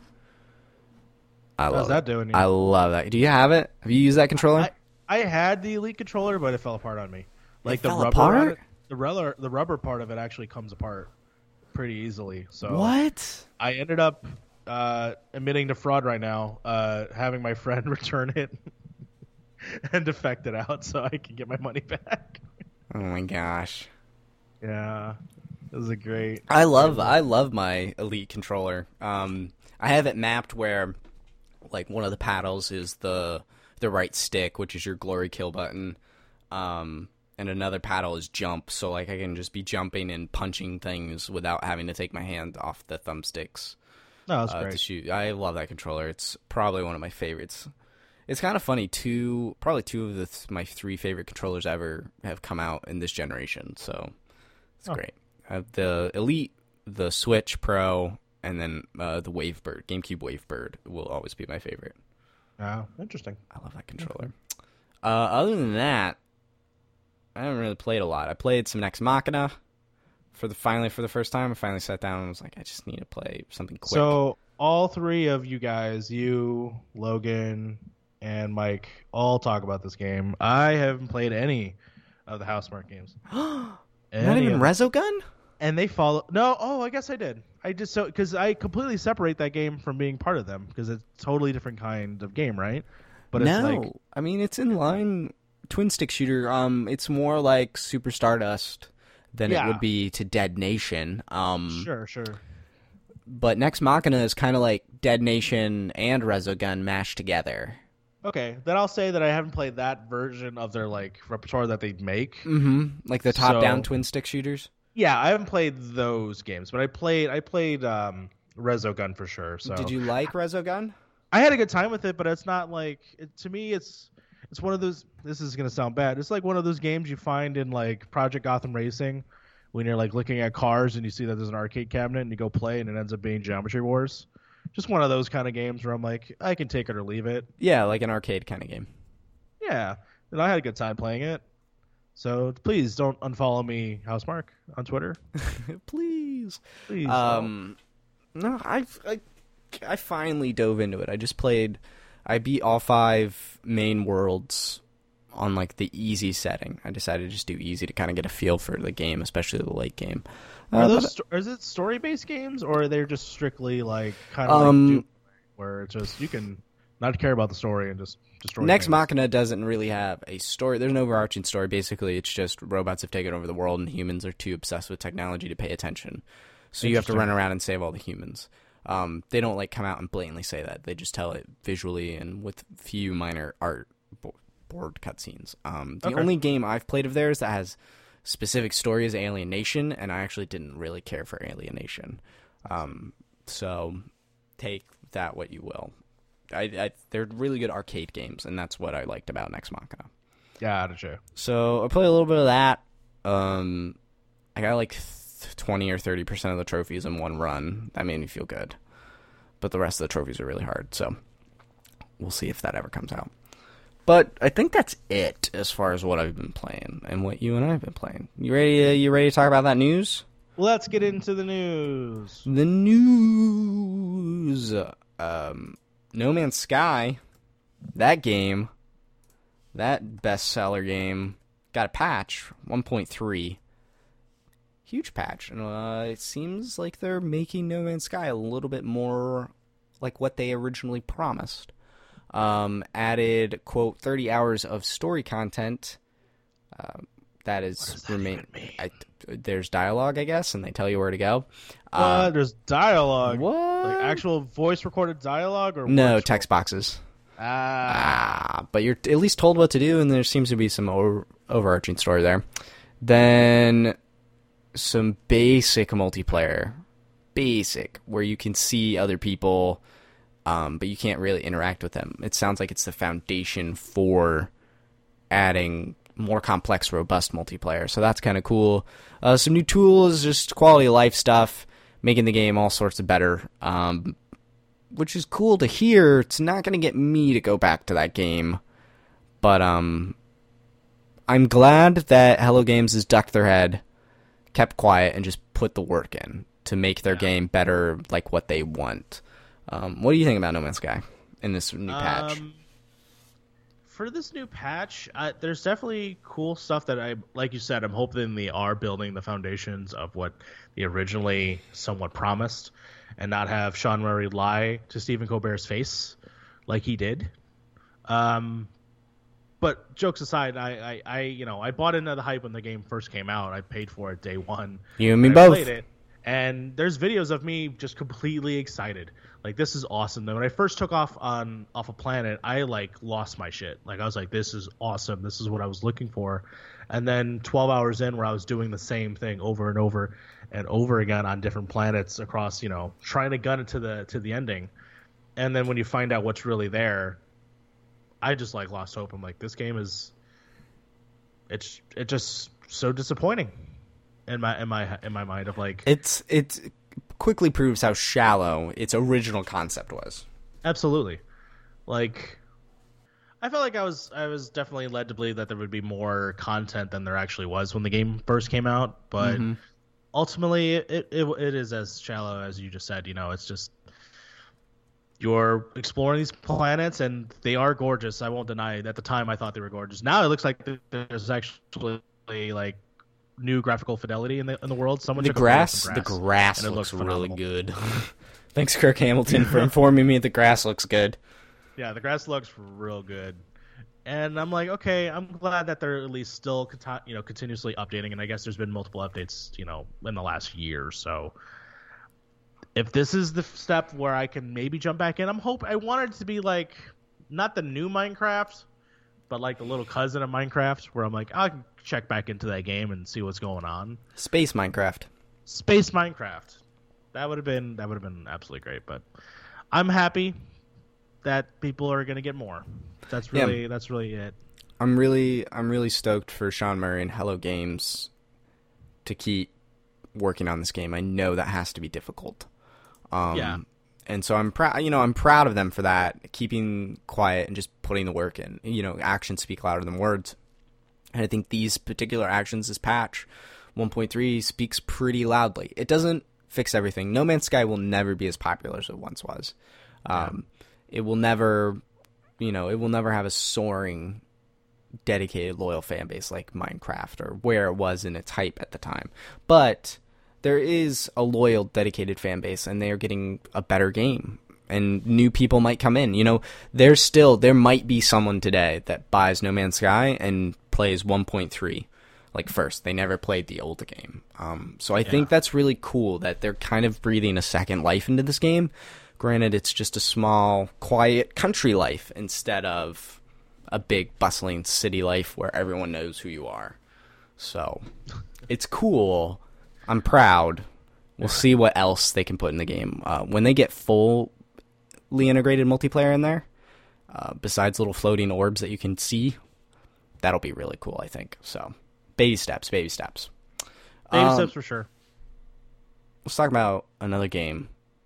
How's that doing? I love that. Do you have it? Have you used that controller? I had the Elite controller, but it fell apart on me. Like the rubber apart? The rubber part of it actually comes apart pretty easily. So what? I ended up admitting to fraud right now, having my friend return it and defect it out so I can get my money back. Oh my gosh. Yeah. It was a great. I love my Elite controller. I have it mapped where like one of the paddles is the right stick, which is your glory kill button. And another paddle is jump, so like I can just be jumping and punching things without having to take my hand off the thumbsticks. No, that's great. To shoot. I love that controller. It's probably one of my favorites. It's kind of funny, probably two of my 3 favorite controllers ever have come out in this generation, so it's great. The Elite, the Switch Pro, and then the Wavebird, GameCube Wavebird will always be my favorite. Oh, interesting. I love that controller. Other than that, I haven't really played a lot. I played some Nex Machina for the first time. I finally sat down and was like, I just need to play something quick. So all 3 of you guys, you, Logan, and Mike, all talk about this game. I haven't played any of the Housemarque games. Not Any even of- Resogun? And they follow. No, oh, I guess I did. I just because I completely separate that game from being part of them because it's a totally different kind of game, right? But it's No, like I mean it's in line twin stick shooter. It's more like Super Stardust than it would be to Dead Nation. sure. But Nex Machina is kind of like Dead Nation and Resogun mashed together. Okay, then I'll say that I haven't played that version of their like repertoire that they make. Mm-hmm. Like the top-down So- twin stick shooters. Yeah, I haven't played those games, but I played Resogun for sure. So Did you like Resogun? I had a good time with it, but it's not like to me. It's one of those. This is gonna sound bad. It's like one of those games you find in like Project Gotham Racing when you're like looking at cars and you see that there's an arcade cabinet and you go play and it ends up being Geometry Wars. Just one of those kind of games where I'm like, I can take it or leave it. Yeah, like an arcade kind of game. Yeah, and I had a good time playing it. So please don't unfollow me, Housemarque, on Twitter. Please. Please. No, I finally dove into it. I beat all 5 main worlds on like the easy setting. I decided to just do easy to kind of get a feel for the game, especially the late game. Is it story-based games or are they just strictly like kind of like Doom, where it's just you can not care about the story and just destroy Nex things? Machina doesn't really have a story. There's an overarching story. Basically, it's just robots have taken over the world and humans are too obsessed with technology to pay attention. So you have to run around and save all the humans. They don't like come out and blatantly say that. They just tell it visually and with few minor art board cutscenes. The only game I've played of theirs that has specific story is Alienation, and I actually didn't really care for Alienation. So take that what you will. They're really good arcade games, and that's what I liked about Nex Machina. Gotcha. So I played a little bit of that. I got like 20 or 30% of the trophies in one run. That made me feel good. But the rest of the trophies are really hard, so we'll see if that ever comes out. But I think that's it as far as what I've been playing and what you and I have been playing. You ready to talk about that news? Let's get into the news. The news. No Man's Sky, that game, that bestseller game, got a patch, 1.3. Huge patch. And it seems like they're making No Man's Sky a little bit more like what they originally promised. Added, quote, 30 hours of story content. That is remain. There's dialogue, I guess, and they tell you where to go. There's dialogue. What? Like actual voice recorded dialogue or No, words text boxes. Ah. But you're at least told what to do, and there seems to be some overarching story there. Then some basic multiplayer. Basic, where you can see other people, but you can't really interact with them. It sounds like it's the foundation for adding more complex, robust multiplayer. So that's kind of cool. Some new tools, just quality of life stuff, making the game all sorts of better, which is cool to hear. It's not going to get me to go back to that game, but I'm glad that Hello Games has ducked their head, kept quiet, and just put the work in to make their game better, like what they want. What do you think about No Man's Sky in this new patch? For this new patch, there's definitely cool stuff that like you said, I'm hoping they are building the foundations of what they originally somewhat promised, and not have Sean Murray lie to Stephen Colbert's face like he did. But jokes aside, I bought into the hype when the game first came out. I paid for it day one. You and me I both. played it, and there's videos of me just completely excited. Like, this is awesome. Then when I first took off a planet, I like lost my shit. Like, I was like, this is awesome. This is what I was looking for. And then 12 hours in, where I was doing the same thing over and over and over again on different planets across, trying to gun it to the ending. And then when you find out what's really there, I just like lost hope. I'm like, this game is it's just so disappointing in my mind of like It quickly proves how shallow its original concept was. Absolutely. Like, I felt like I was definitely led to believe that there would be more content than there actually was when the game first came out, but ultimately it is as shallow as you just said. It's just you're exploring these planets and they are gorgeous. I won't deny it. At the time I thought they were gorgeous. Now it looks like there's actually like new graphical fidelity in the world. Someone The took a photo of grass, some the grass and it looks looks really phenomenal. good. Thanks, Kirk Hamilton, for informing me the grass looks good. Yeah, the grass looks real good. And I'm like, okay, I'm glad that they're at least still, continuously updating. And I guess there's been multiple updates, in the last year or so. If this is the step where I can maybe jump back in, I want it to be like not the new Minecraft, but like the little cousin of Minecraft, where I'm like, I can check back into that game and see what's going on. Space Minecraft. Space Minecraft. That would have been absolutely great. But I'm happy that people are going to get more. That's really it. I'm really stoked for Sean Murray and Hello Games to keep working on this game. I know that has to be difficult. Yeah. And so I'm proud. I'm proud of them for that, keeping quiet and just putting the work in. Actions speak louder than words. And I think these particular actions, this patch 1.3, speaks pretty loudly. It doesn't fix everything. No Man's Sky will never be as popular as it once was. It will never, it will never have a soaring, dedicated, loyal fan base like Minecraft or where it was in its hype at the time. But there is a loyal, dedicated fan base, and they are getting a better game. And new people might come in. There might be someone today that buys No Man's Sky and plays 1.3 like first. They never played the old game. So I think that's really cool that they're kind of breathing a second life into this game. Granted, it's just a small, quiet country life instead of a big, bustling city life where everyone knows who you are. So it's cool. I'm proud. We'll see what else they can put in the game. When they get fully integrated multiplayer in there, besides little floating orbs that you can see, that'll be really cool, I think. So, baby steps. Baby steps for sure. Let's talk about another game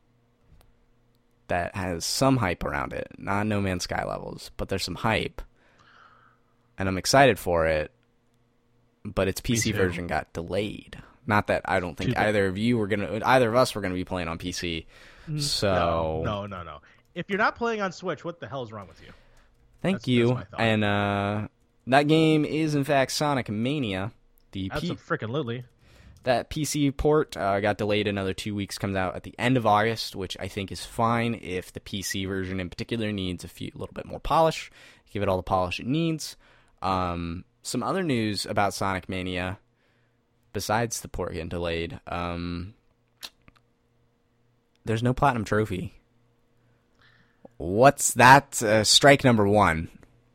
that has some hype around it. Not No Man's Sky levels, but there's some hype. And I'm excited for it, but its PC version got delayed. Not that I don't think either of us were gonna be playing on PC. So no. If you're not playing on Switch, what the hell is wrong with you? Thank you. That's my thought. And that game is in fact Sonic Mania. Absolutely. That PC port got delayed another 2 weeks. Comes out at the end of August, which I think is fine if the PC version in particular needs a little bit more polish. Give it all the polish it needs. Some other news about Sonic Mania, besides the port getting delayed, there's no Platinum Trophy. What's that? Strike number one.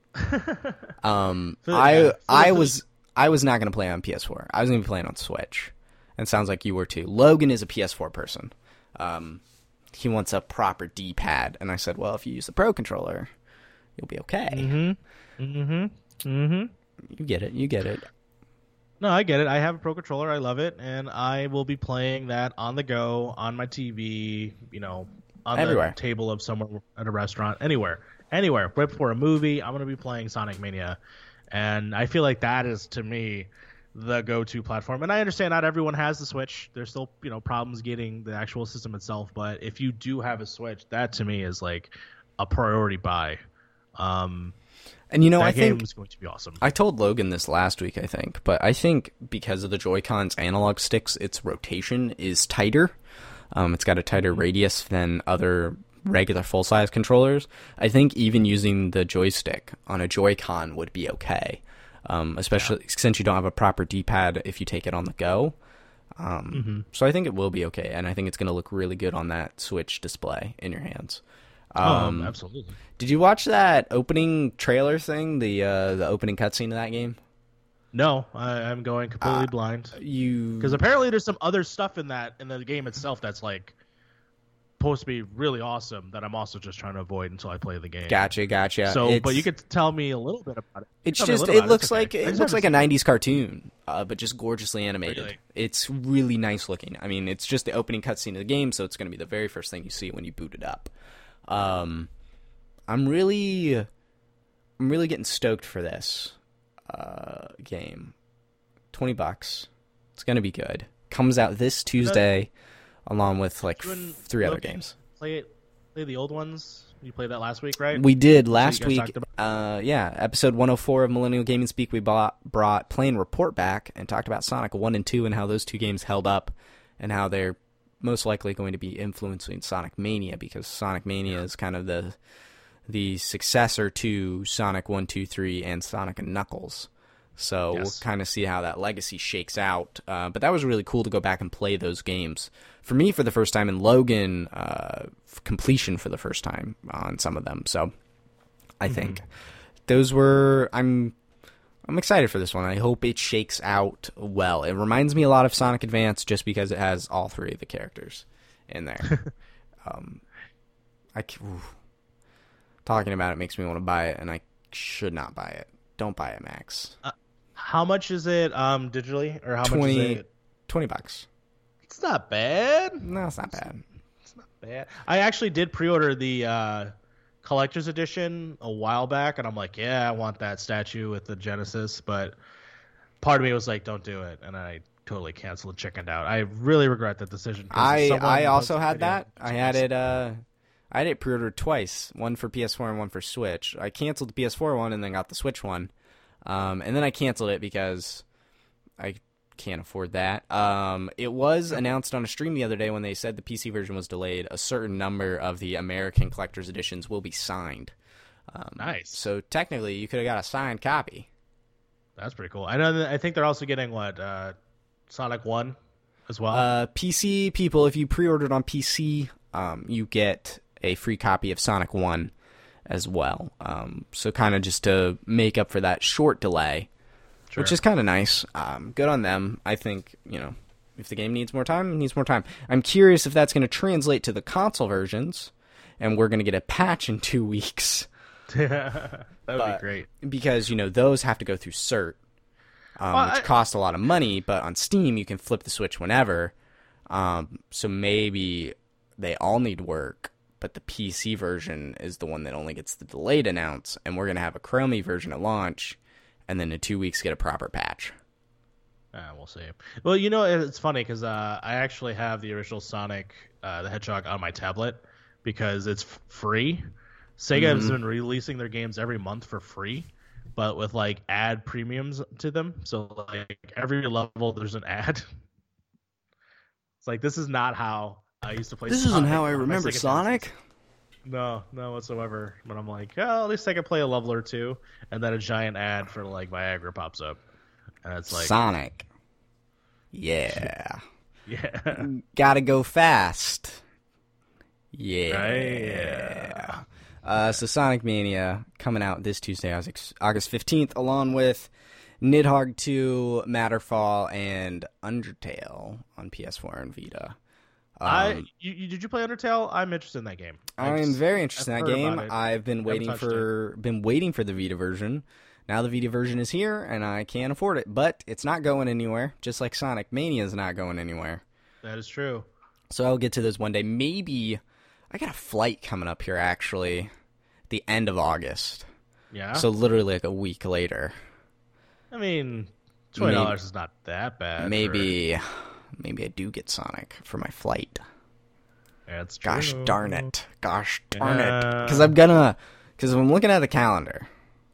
I was not going to play on PS4. I was going to be playing on Switch. And it sounds like you were too. Logan is a PS4 person. He wants a proper D-pad. And I said, well, if you use the Pro Controller, you'll be okay. You get it. No, I get it. I have a Pro Controller. I love it. And I will be playing that on the go, on my TV, on everywhere. The table of somewhere at a restaurant, anywhere. Right before a movie, I'm going to be playing Sonic Mania. And I feel like that is, to me, the go-to platform. And I understand not everyone has the Switch. There's still, problems getting the actual system itself. But if you do have a Switch, that to me is like a priority buy. And I think it's going to be awesome. I told Logan this last week, I think, but I think because of the Joy-Con's analog sticks, its rotation is tighter. It's got a tighter radius than other regular full-size controllers. I think even using the joystick on a Joy-Con would be okay, especially since you don't have a proper D-pad if you take it on the go. So I think it will be okay, and I think it's going to look really good on that Switch display in your hands. Absolutely. Did you watch that opening trailer thing, the opening cutscene of that game? No, I'm going completely blind. Because apparently there's some other stuff in the game itself that's like supposed to be really awesome that I'm also just trying to avoid until I play the game. Gotcha. So, but you could tell me a little bit about it. It looks like a '90s cartoon, but just gorgeously animated. Really? It's really nice looking. I mean, it's just the opening cutscene of the game, so it's going to be the very first thing you see when you boot it up. I'm really getting stoked for this game. $20. It's gonna be good. Comes out this Tuesday, along with like 3 other games. Play play the old ones? You played that last week, right? We did So last you guys week. talked about- Episode 104 of Millennial Gaming Speak. We brought Plane Report back and talked about Sonic 1 and 2 and how those two games held up and how they're most likely going to be influencing Sonic Mania, because Sonic Mania is kind of the successor to Sonic 1, 2, 3, and Sonic and Knuckles. So We'll kind of see how that legacy shakes out. But that was really cool to go back and play those games. For me, for the first time, and Logan, completion for the first time on some of them. So I think those were... I'm excited for this one. I hope it shakes out well. It reminds me a lot of Sonic Advance just because it has all three of the characters in there. Talking about it makes me want to buy it, and I should not buy it. Don't buy it, Max. How much is it digitally, or how much is it? $20. It's not bad. No, it's not bad. It's not bad. I actually did pre-order the collector's edition a while back, and I'm like, yeah, I want that statue with the Genesis, but part of me was like, don't do it, and I totally canceled and chickened out. I really regret that decision. I also had that. I had it pre-ordered twice, one for PS4 and one for Switch. I canceled the PS4 one and then got the Switch one. And then I canceled it because I can't afford that. It was announced on a stream the other day when they said the PC version was delayed. A certain number of the American collector's editions will be signed. Nice. So technically, you could have got a signed copy. That's pretty cool. I think they're also getting Sonic 1 as well. PC people, if you pre-ordered on PC, you get a free copy of Sonic 1 as well. So kind of just to make up for that short delay, sure, which is kind of nice. Good on them. I think, if the game needs more time, it needs more time. I'm curious if that's going to translate to the console versions, and we're going to get a patch in 2 weeks. That would be great. Because, those have to go through cert, which costs a lot of money, but on Steam, you can flip the Switch whenever. So maybe they all need work, but the PC version is the one that only gets the delayed announce, and we're going to have a Chromie version at launch, and then in 2 weeks get a proper patch. We'll see. Well, it's funny because I actually have the original Sonic the Hedgehog on my tablet because it's free. Sega has been releasing their games every month for free, but with ad premiums to them. So every level there's an ad. It's like, this is not how I used to play This Sonic. isn't how I remember Sonic. No whatsoever. But I'm like, oh, at least I can play a level or two, and then a giant ad for Viagra pops up, and it's like Sonic. Yeah. Yeah. Gotta go fast. Yeah. Right? So Sonic Mania coming out this Tuesday, August 15th, along with Nidhogg 2, Matterfall, and Undertale on PS4 and Vita. Did you play Undertale? I'm interested in that game. I'm very interested in that game. I've been waiting touched for the Vita version. Now the Vita version is here, and I can't afford it. But it's not going anywhere, just like Sonic Mania is not going anywhere. That is true. So I'll get to those one day. Maybe I got a flight coming up here, actually, the end of August. Yeah? So literally a week later. I mean, $20 is not that bad. Maybe I do get Sonic for my flight. That's true. Gosh darn it. Because if I'm looking at the calendar.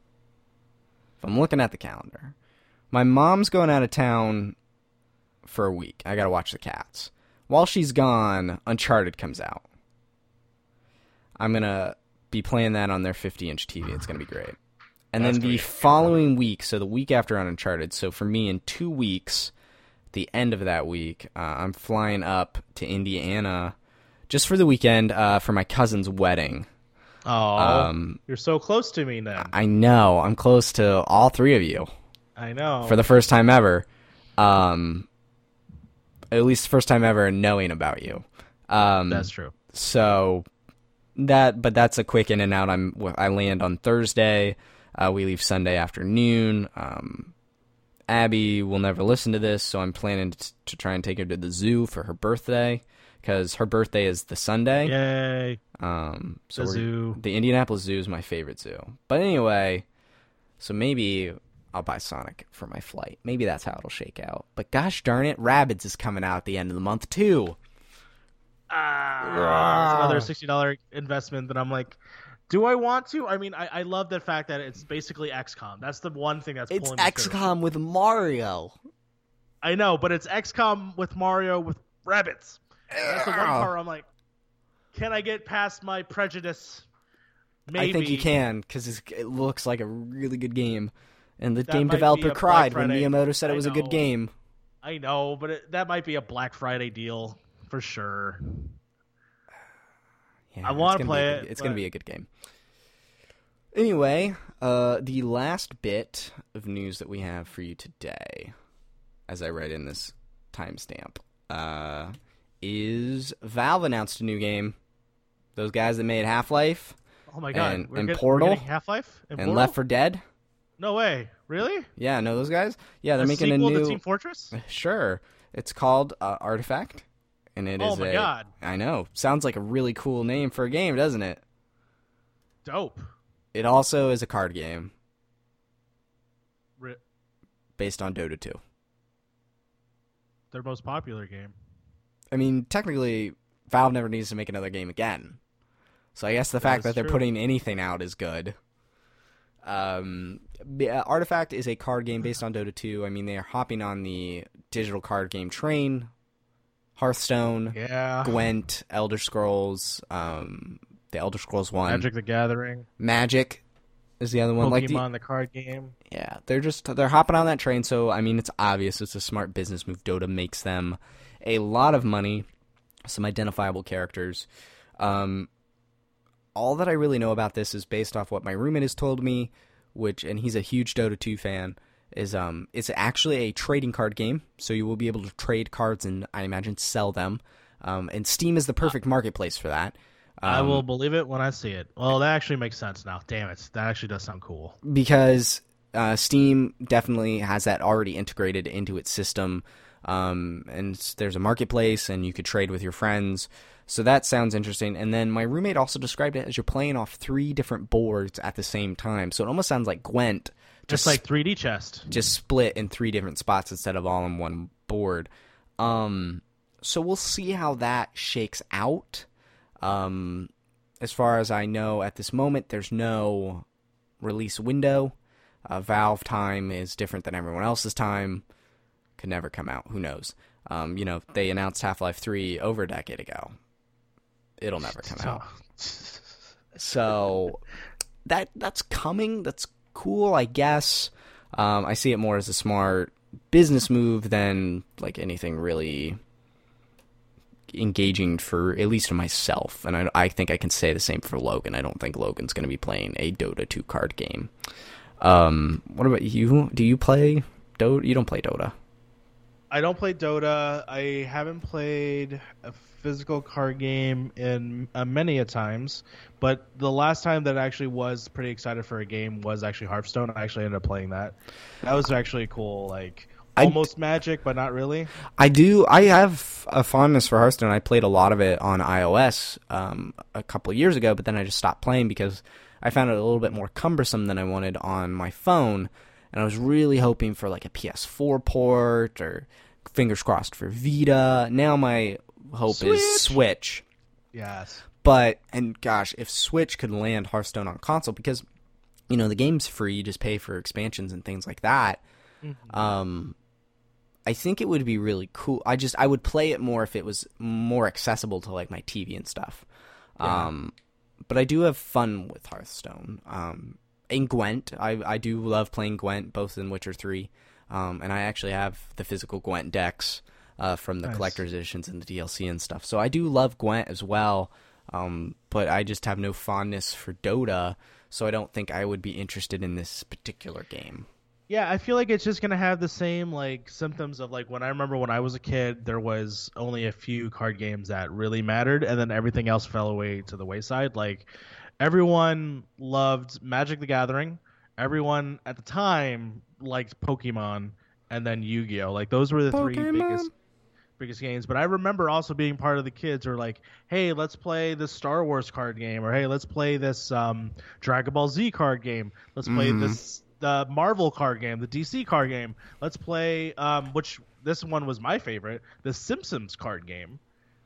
My mom's going out of town for a week. I gotta watch the cats. While she's gone, Uncharted comes out. I'm gonna be playing that on their 50-inch TV. It's gonna be great. And then the following week, so the week after on Uncharted, so for me in 2 weeks, the end of that week, I'm flying up to Indiana just for the weekend for my cousin's wedding. Oh, you're so close to me now. I know. I'm close to all three of you. I know. For the first time ever. At least the first time ever knowing about you. That's true. So that's a quick in and out. I land on Thursday. We leave Sunday afternoon. Abby will never listen to this, so I'm planning to try and take her to the zoo for her birthday, because her birthday is the Sunday. Yay! So zoo. The Indianapolis Zoo is my favorite zoo. But anyway, so maybe I'll buy Sonic for my flight. Maybe that's how it'll shake out. But gosh darn it, Rabbids is coming out at the end of the month too. It's another $60 investment that I'm like, do I want to? I mean, I love the fact that it's basically XCOM. That's the one thing that's It's pulling me through. XCOM with Mario. I know, but it's XCOM with Mario with rabbits. And that's the one part where I'm like, can I get past my prejudice? Maybe. I think you can, because it looks like a really good game. And the That game might be developer a cried Black when Friday. Miyamoto said it I was a good know. game. I know, but that might be a Black Friday deal for sure. Yeah, I wanna play it's it, going to but- be a good game. Anyway, the last bit of news that we have for you today, as I write in this timestamp, is Valve announced a new game. Those guys that made Half-Life Oh my god! And- We're and get- Portal? we're getting Half-Life and Left 4 Dead. No way! Really? Yeah, know those guys? Yeah, they're A making sequel a new... to Team Fortress? Sure. It's called Artifact. And it is Oh my god! I know. Sounds like a really cool name for a game, doesn't it? Dope. It also is a card game Ri- based on Dota 2. Their most popular game. I mean, technically, Valve never needs to make another game again. So I guess the fact That's that they're true. putting anything out is good. Artifact is a card game based on Dota 2. I mean, they are hopping on the digital card game train. Hearthstone, Yeah. Gwent, Elder Scrolls, the Elder Scrolls 1. Magic the Gathering. Magic is the other one. Pokemon the card game. Yeah, they're hopping on that train. So I mean, it's obvious it's a smart business move. Dota makes them a lot of money, some identifiable characters. All that I really know about this is based off what my roommate has told me, and he's a huge Dota 2 fan. Is it's actually a trading card game, so you will be able to trade cards and I imagine sell them. And Steam is the perfect marketplace for that. I will believe it when I see it. Well, that actually makes sense now. Damn it. That actually does sound cool. Because Steam definitely has that already integrated into its system, and there's a marketplace, and you could trade with your friends. So that sounds interesting. And then my roommate also described it as you're playing off 3 different boards at the same time. So it almost sounds like Gwent, Just like 3D chest. just split in 3 different spots instead of all on one board. So we'll see how that shakes out. As far as I know, at this moment, there's no release window. Valve time is different than everyone else's time. Could never come out. Who knows? They announced Half-Life 3 over a decade ago. It'll never come out. So that's coming. That's cool, I guess. I see it more as a smart business move than like anything really engaging for at least for myself. And I think I can say the same for Logan. I don't think Logan's going to be playing a Dota 2 card game. What about you? Do you play Dota? You don't play Dota. I don't play Dota. I haven't played a physical card game in many a times, but the last time that I actually was pretty excited for a game was actually Hearthstone. I actually ended up playing that. That was actually cool, like almost Magic, but not really. I have a fondness for Hearthstone. I played a lot of it on iOS a couple of years ago, but then I just stopped playing because I found it a little bit more cumbersome than I wanted on my phone. And I was really hoping for like a PS4 port or fingers crossed for Vita. Now my hope is Switch. Yes. And gosh, if Switch could land Hearthstone on console, because, the game's free, you just pay for expansions and things like that. Mm-hmm. I think it would be really cool. I would play it more if it was more accessible to like my TV and stuff. Yeah. But I do have fun with Hearthstone. In Gwent, I do love playing Gwent, both in Witcher 3, and I actually have the physical Gwent decks from the Nice. collector's editions and the DLC and stuff. So I do love Gwent as well, but I just have no fondness for Dota, so I don't think I would be interested in this particular game. Yeah, I feel like it's just gonna have the same like symptoms of like when I remember when I was a kid, there was only a few card games that really mattered, and then everything else fell away to the wayside. Like everyone loved Magic the Gathering, everyone at the time liked Pokemon, and then Yu-Gi-Oh. Like those were the three biggest games. But I remember also being part of the kids who are like, hey, let's play this Star Wars card game, or hey, let's play this Dragon Ball Z card game. Let's play this the Marvel card game, the DC card game. Let's play which this one was my favorite, the Simpsons card game,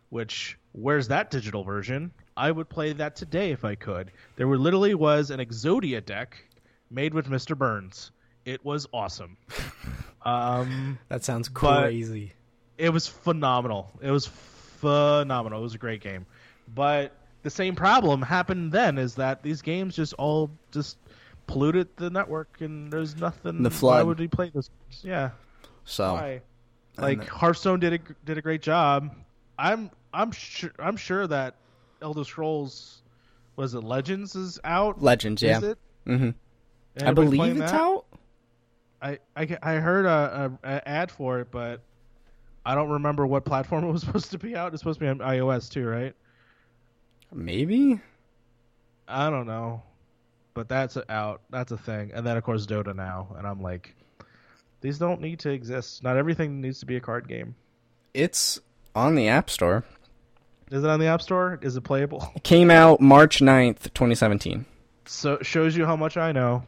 which, where's that digital version? I would play that today if I could. There literally was an Exodia deck made with Mr. Burns. It was awesome. That sounds crazy. It was phenomenal. It was a great game. But the same problem happened then, is that these games just polluted the network, and there's nothing. The flood. Why would we play this? Yeah. So, why? Like, Hearthstone did a great job. I'm sure that Elder Scrolls, was it Legends, is out? Legends, yeah. Is it? Mm-hmm. I believe it's out. I heard a ad for it, but I don't remember what platform it was supposed to be out. It's supposed to be on iOS too, right? Maybe. I don't know, but that's out. That's a thing. And then of course Dota now, and I'm like, these don't need to exist. Not everything needs to be a card game. It's on the App Store. Is it on the App Store? Is it playable? It came out March 9th, 2017. So shows you how much I know.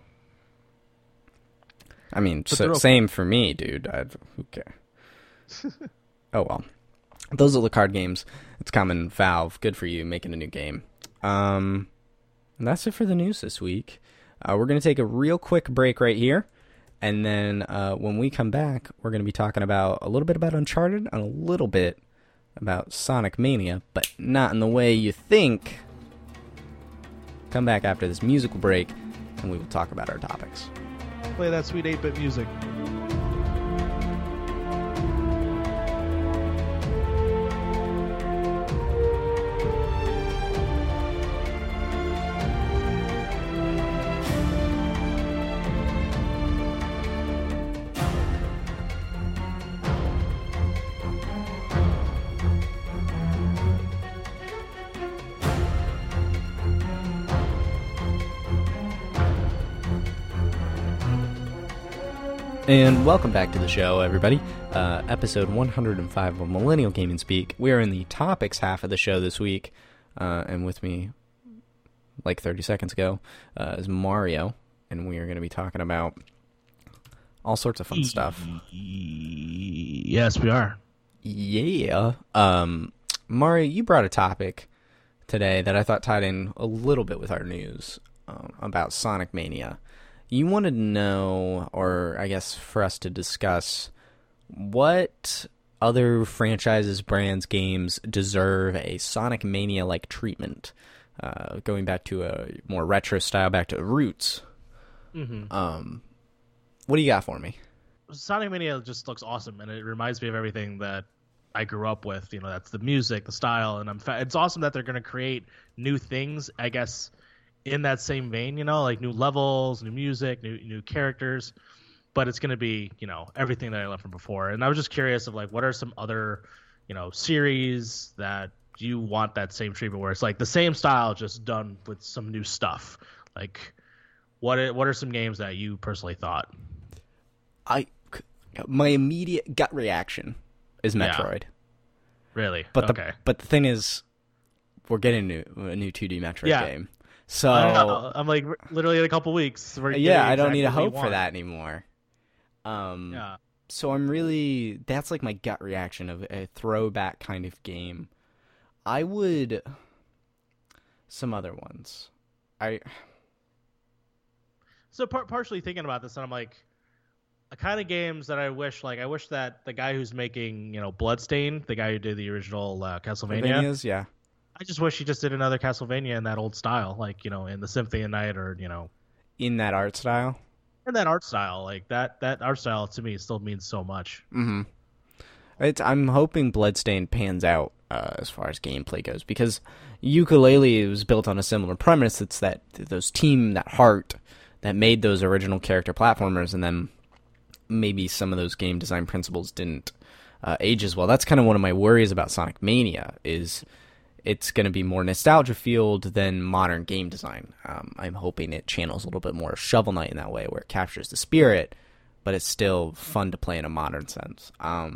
I mean, same for me, dude. Who cares? Oh, well. Those are the card games. It's coming. Valve, good for you, making a new game. And that's it for the news this week. We're going to take a real quick break right here. And then when we come back, we're going to be talking about a little bit about Uncharted and a little bit about Sonic Mania, but not in the way you think. Come back after this musical break, and we will talk about our topics. Play that sweet 8-bit music. And welcome back to the show, everybody. Episode 105 of Millennial Gaming Speak. We are in the topics half of the show this week, and with me, like 30 seconds ago, is Mario, and we are going to be talking about all sorts of fun stuff. Yes, we are. Yeah. Mario, you brought a topic today that I thought tied in a little bit with our news about Sonic Mania. You wanted to know, or I guess for us to discuss, what other franchises, brands, games deserve a Sonic Mania-like treatment, going back to a more retro style, back to roots. Mm-hmm. What do you got for me? Sonic Mania just looks awesome, and it reminds me of everything that I grew up with. You know, that's the music, the style, and it's awesome that they're going to create new things, I guess, in that same vein, you know, like new levels, new music, new characters, but it's going to be, you know, everything that I love from before. And I was just curious of, like, what are some other, you know, series that you want that same treatment where it's like the same style just done with some new stuff? Like, what are some games that you personally thought? My immediate gut reaction is Metroid. Yeah. Really? But okay. But the thing is, we're getting a new 2D Metroid game. So I'm like, literally in a couple weeks. I don't need to hope for that anymore. So that's like my gut reaction of a throwback kind of game. Some other ones. So partially thinking about this, and I'm like, the kind of games that I wish that the guy who's making, you know, Bloodstained, the guy who did the original Castlevania, yeah. I just wish he just did another Castlevania in that old style, like, you know, in the Symphony of Night, or, you know, in that art style. In that art style, like that art style to me still means so much. Mm-hmm. I'm hoping Bloodstained pans out as far as gameplay goes, because Yooka-Laylee was built on a similar premise. It's that heart that made those original character platformers, and then maybe some of those game design principles didn't age as well. That's kind of one of my worries about Sonic Mania, is it's going to be more nostalgia-fueled than modern game design. I'm hoping it channels a little bit more Shovel Knight in that way, where it captures the spirit, but it's still fun to play in a modern sense.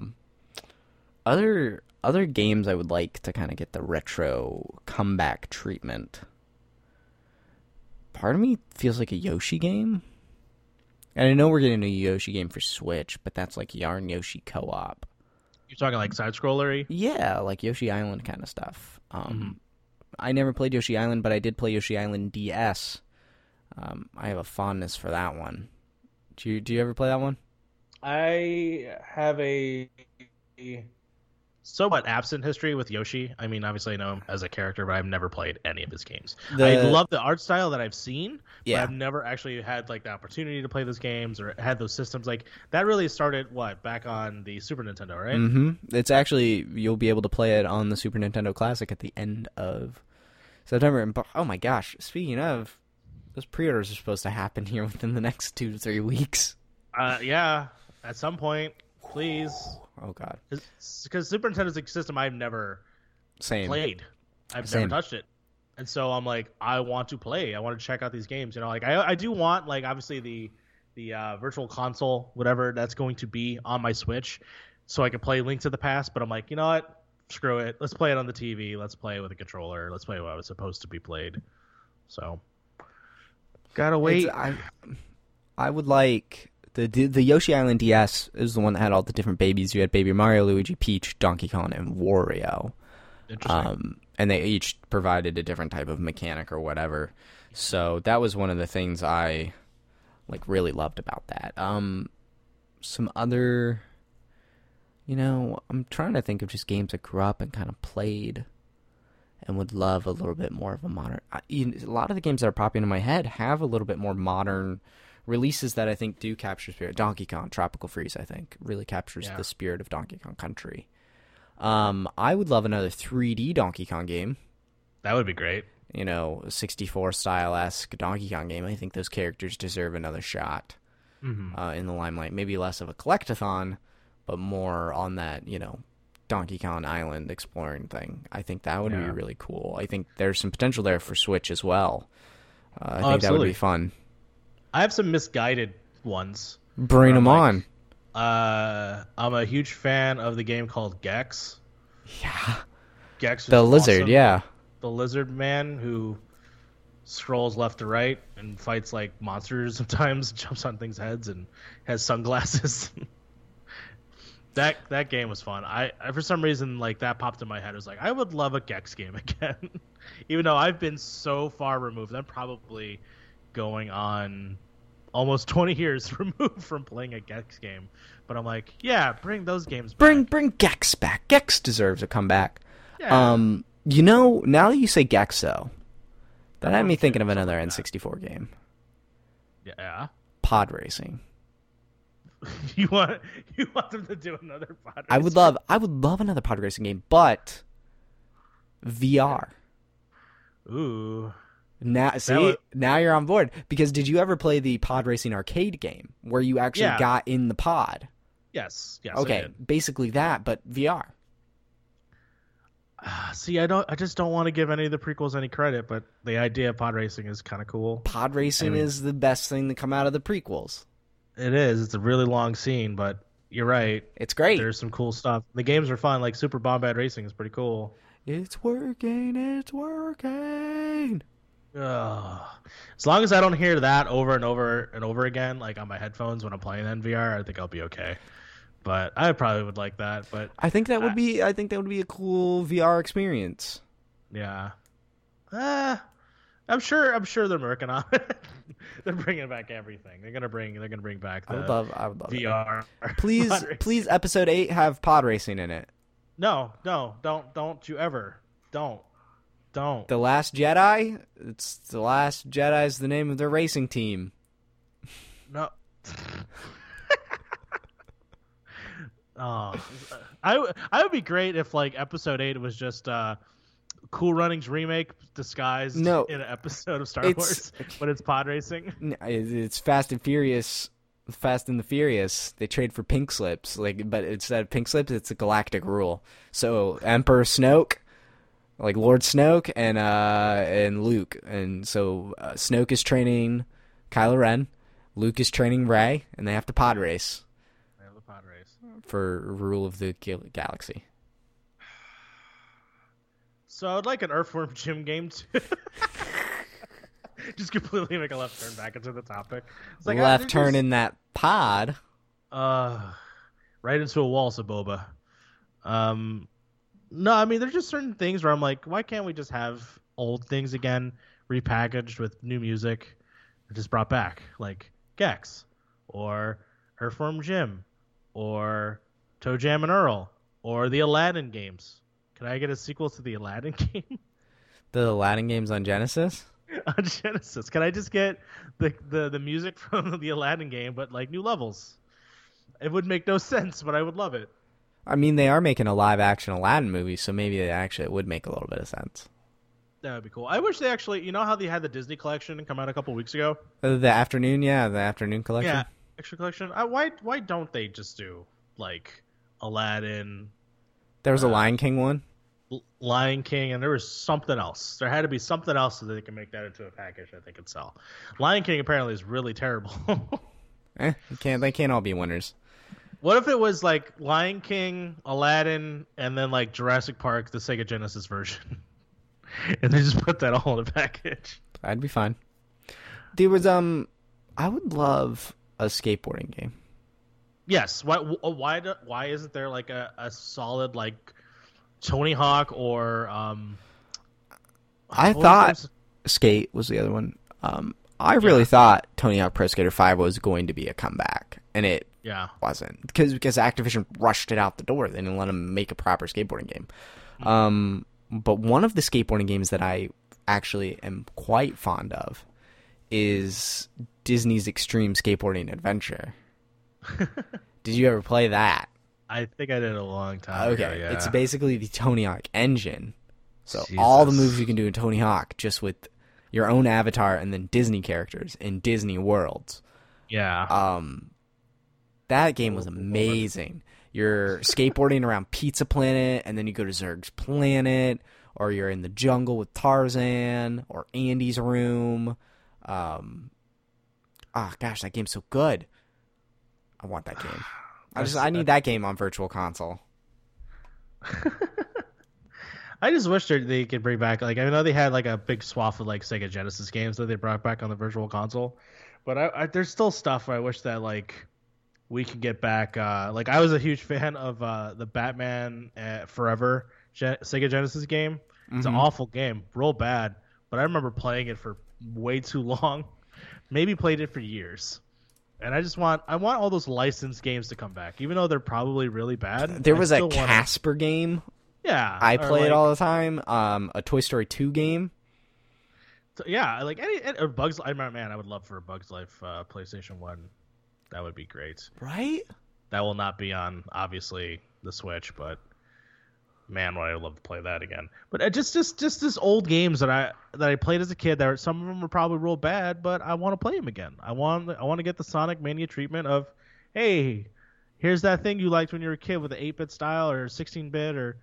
Other games I would like to kind of get the retro comeback treatment. Part of me feels like a Yoshi game. And I know we're getting a Yoshi game for Switch, but that's like Yarn Yoshi co-op. You're talking like side scrollery? Yeah, like Yoshi Island kind of stuff. Mm-hmm. I never played Yoshi Island, but I did play Yoshi Island DS. I have a fondness for that one. Do you ever play that one? I have a somewhat absent history with Yoshi. I mean, obviously I know him as a character, but I've never played any of his games. I love the art style that I've seen, but I've never actually had like the opportunity to play those games or had those systems. Like that really started back on the Super Nintendo, right? Mm-hmm. It's actually, you'll be able to play it on the Super Nintendo Classic at the end of September. And oh my gosh, speaking of, those pre-orders are supposed to happen here within the next 2 to 3 weeks. Yeah, at some point, please. Oh god, because Super Nintendo's a system I've never played. I've never touched it, and so I'm like, I want to play. I want to check out these games. You know, like I do want, like, obviously the virtual console, whatever that's going to be on my Switch, so I can play Link to the Past. But I'm like, you know what? Screw it. Let's play it on the TV. Let's play it with a controller. Let's play what was supposed to be played. So, gotta wait. I would like. The Yoshi Island DS is the one that had all the different babies. You had Baby Mario, Luigi, Peach, Donkey Kong, and Wario. Interesting. And they each provided a different type of mechanic or whatever. So that was one of the things I really loved about that. Some other, I'm trying to think of just games I grew up and kind of played and would love a little bit more of a modern. A lot of the games that are popping into my head have a little bit more modern releases that I think do capture spirit. Donkey Kong Tropical Freeze, I think, really captures the spirit of Donkey Kong Country. I would love another 3D Donkey Kong game. That would be great. 64 style-esque Donkey Kong game. I think those characters deserve another shot in the limelight. Maybe less of a collectathon, but more on that, Donkey Kong Island exploring thing. I think that would be really cool. I think there's some potential there for Switch as well. I think that would be fun. I have some misguided ones. Bring them on. I'm a huge fan of the game called Gex. Yeah. Gex is the lizard, awesome. yeah. The lizard man who scrolls left to right and fights like monsters sometimes, jumps on things' heads and has sunglasses. That game was fun. I for some reason, like, that popped in my head. I was like, I would love a Gex game again. Even though I've been so far removed. I'm probably going on almost 20 years removed from playing a Gex game, but I'm like, yeah, bring those games back. Bring Gex back. Gex deserves a comeback. Yeah. Now that you say Gex, though, that had me thinking of another N64 game. Yeah. Pod racing. You want them to do another pod racing? I would love another pod racing game, but VR. Ooh. Now you're on board, because did you ever play the pod racing arcade game where you actually got in the pod? Yes. Okay, basically that, but VR. See, I just don't want to give any of the prequels any credit, but the idea of pod racing is kind of cool. Pod racing is the best thing to come out of the prequels. It is. It's a really long scene, but you're right. It's great. There's some cool stuff. The games are fun. Like Super Bombad Racing is pretty cool. It's working. As long as I don't hear that over and over and over again, like on my headphones when I'm playing NVR, I think I'll be okay. But I probably would like that. But I think that would be a cool VR experience. Yeah. I'm sure they're working on it. They're bringing back everything. They're gonna bring back the I would love VR. It. Please, episode 8 have pod racing in it. No, don't you ever. Don't. The Last Jedi? It's The Last Jedi is the name of their racing team. No. I would be great if, like, episode 8 was just Cool Runnings remake disguised in an episode of Star Wars, but it's pod racing. It's Fast and the Furious. They trade for pink slips, but instead of pink slips, it's a galactic rule. So Emperor Snoke, like Lord Snoke, and Luke, and so Snoke is training Kylo Ren, Luke is training Rey, and they have to pod race. They have the pod race for rule of the galaxy. So I'd like an Earthworm Jim game too. Just completely make a left turn back into the topic. It's like, turn in that pod. Right into a wall, Saboba. No, I mean there's just certain things where I'm like, why can't we just have old things again, repackaged with new music, just brought back, like Gex, or Earthworm Jim, or Toe Jam and Earl, or the Aladdin games. Can I get a sequel to the Aladdin game The Aladdin games on Genesis? on Genesis? Can I just get the music from the Aladdin game, but like new levels? It would make no sense, but I would love it. I mean, they are making a live-action Aladdin movie, so maybe it would make a little bit of sense. That would be cool. I wish they actually, you know how they had the Disney collection come out a couple weeks ago? The afternoon collection. Yeah, extra collection. Why don't they just do like Aladdin? There was a Lion King one. Lion King, and there was something else. There had to be something else so they can make that into a package I think it'd sell. Lion King apparently is really terrible. They can't all be winners. What if it was like Lion King, Aladdin, and then like Jurassic Park, the Sega Genesis version? And they just put that all in a package. I'd be fine. There was I would love a skateboarding game. Yes. Why isn't there like a solid like Tony Hawk or I thought Skate was the other one. I really thought Tony Hawk Pro Skater 5 was going to be a comeback, and it wasn't because Activision rushed it out the door. They didn't let them make a proper skateboarding game. Mm-hmm. But one of the skateboarding games that I actually am quite fond of is Disney's Extreme Skateboarding Adventure. Did you ever play that? I think I did a long time ago, yeah. It's basically the Tony Hawk engine. So all the moves you can do in Tony Hawk, just with your own avatar and then Disney characters in Disney worlds. Yeah. That game was amazing. You're skateboarding around Pizza Planet, and then you go to Zurg's Planet, or you're in the jungle with Tarzan, or Andy's room. Gosh, that game's so good. I want that game. I need that game on Virtual Console. I just wish they could bring back, like, I know they had like a big swath of like Sega Genesis games that they brought back on the Virtual Console, but there's still stuff I wish that like we could get back. Like I was a huge fan of the Batman Forever Sega Genesis game. It's an awful game, real bad, but I remember playing it for way too long. Maybe played it for years. And I want all those licensed games to come back, even though they're probably really bad. There was a Casper game. Yeah, I play it all the time. A Toy Story 2 game. Yeah, like or Bugs. I remember, man, I would love for a Bugs Life PlayStation 1. That would be great. Right? That will not be on obviously the Switch, but man, would I love to play that again. But just this old games that I played as a kid. Some of them were probably real bad, but I want to play them again. I want to get the Sonic Mania treatment of, hey, here's that thing you liked when you were a kid with the 8-bit style or 16-bit or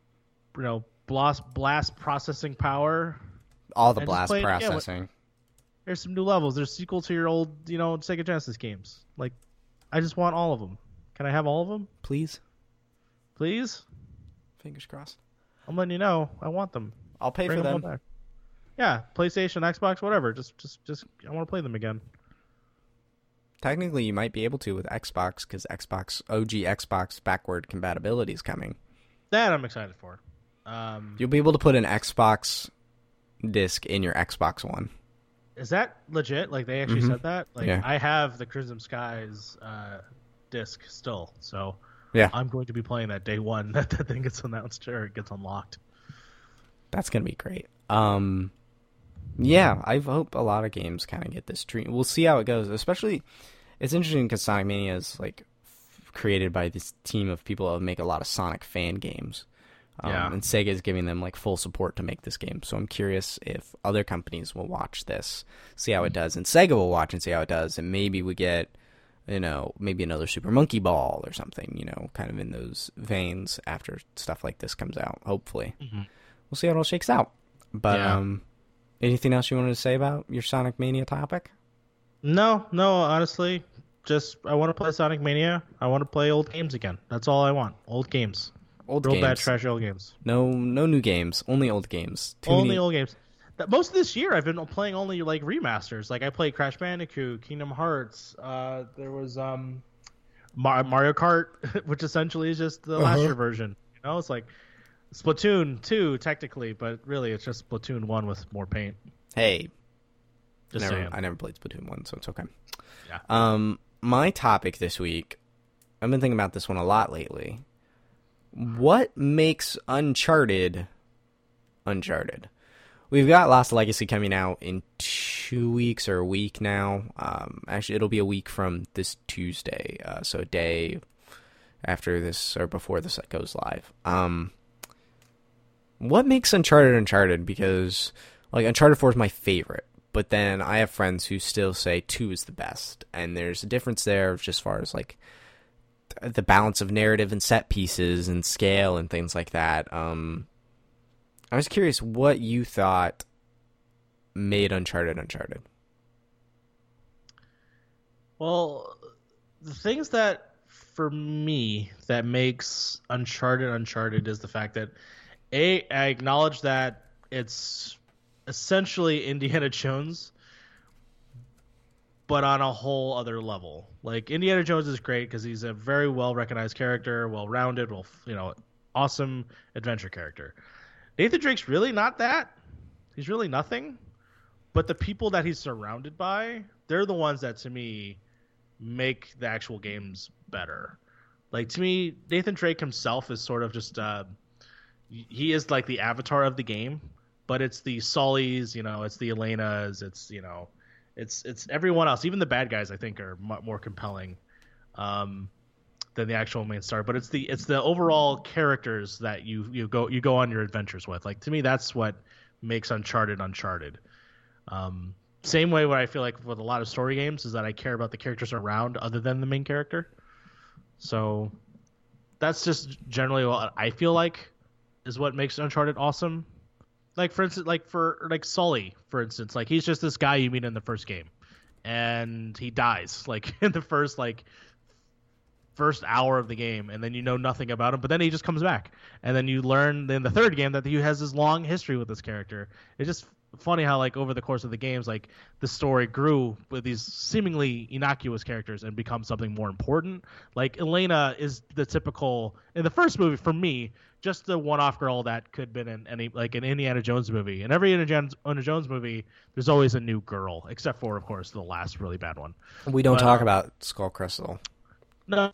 blast processing power. All the blast processing. There's some new levels. There's sequel to your old Sega Genesis games. Like, I just want all of them. Can I have all of them? Please. Please? Fingers crossed. I'm letting you know. I want them. I'll pay for them. Yeah, PlayStation, Xbox, whatever. Just I want to play them again. Technically, you might be able to with Xbox because OG Xbox backward compatibility is coming. That I'm excited for. You'll be able to put an Xbox disc in your Xbox One. Is that legit? Like, they actually said that? Like, yeah. I have the Crimson Skies disc still, so yeah, I'm going to be playing that day one that thing gets announced or it gets unlocked. That's going to be great. Yeah, I hope a lot of games kind of get this treat. We'll see how it goes. Especially, it's interesting because Sonic Mania is like created by this team of people that make a lot of Sonic fan games. And Sega is giving them like full support to make this game. So I'm curious if other companies will watch this, see how it does, and Sega will watch and see how it does, and maybe we get, maybe another Super Monkey Ball or something, kind of in those veins after stuff like this comes out. Hopefully, we'll see how it all shakes out. But anything else you wanted to say about your Sonic Mania topic? No, honestly, just I want to play Sonic Mania. I want to play old games again. That's all I want. Old games. Real bad, trashy old games. No new games. Only old games. Old games. Most of this year, I've been playing only like remasters. Like I played Crash Bandicoot, Kingdom Hearts. There was Mario Kart, which essentially is just the last year version. It's like Splatoon 2 technically, but really it's just Splatoon 1 with more paint. Hey, Just saying. I never played Splatoon 1, so it's okay. Yeah. My topic this week, I've been thinking about this one a lot lately. What makes Uncharted Uncharted? We've got Lost Legacy coming out in 2 weeks or a week now. Actually, it'll be a week from this Tuesday, so a day after this or before this goes live. What makes Uncharted Uncharted? Because like Uncharted 4 is my favorite, but then I have friends who still say 2 is the best, and there's a difference there just as far as like the balance of narrative and set pieces and scale and things like that. I was curious what you thought made Uncharted Uncharted. Well, the things that, for me, that makes Uncharted Uncharted is the fact that, I acknowledge that it's essentially Indiana Jones, but on a whole other level. Like, Indiana Jones is great because he's a very well-recognized character, well-rounded, awesome adventure character. Nathan Drake's really not that. He's really nothing. But the people that he's surrounded by, they're the ones that, to me, make the actual games better. Like, to me, Nathan Drake himself is sort of just... he is like the avatar of the game, but it's the Sullys, it's the Elenas, it's everyone else. Even the bad guys, I think, are more compelling than the actual main star. But it's the overall characters that you go on your adventures with. Like, to me, that's what makes Uncharted Uncharted. Same way where I feel like with a lot of story games is that I care about the characters around other than the main character. So that's just generally what I feel like is what makes Uncharted awesome. Like, for instance, like Sully, for instance, like he's just this guy you meet in the first game, and he dies like in the first hour of the game, and then you know nothing about him, but then he just comes back, and then you learn in the third game that he has this long history with this character. It's just funny how like over the course of the games, like the story grew with these seemingly innocuous characters and become something more important. Like Elena is the typical in the first movie for me, just the one-off girl that could have been in any like an Indiana Jones movie. In every Indiana Jones movie, there's always a new girl, except for of course the last really bad one. We don't talk about Skull Crystal. No,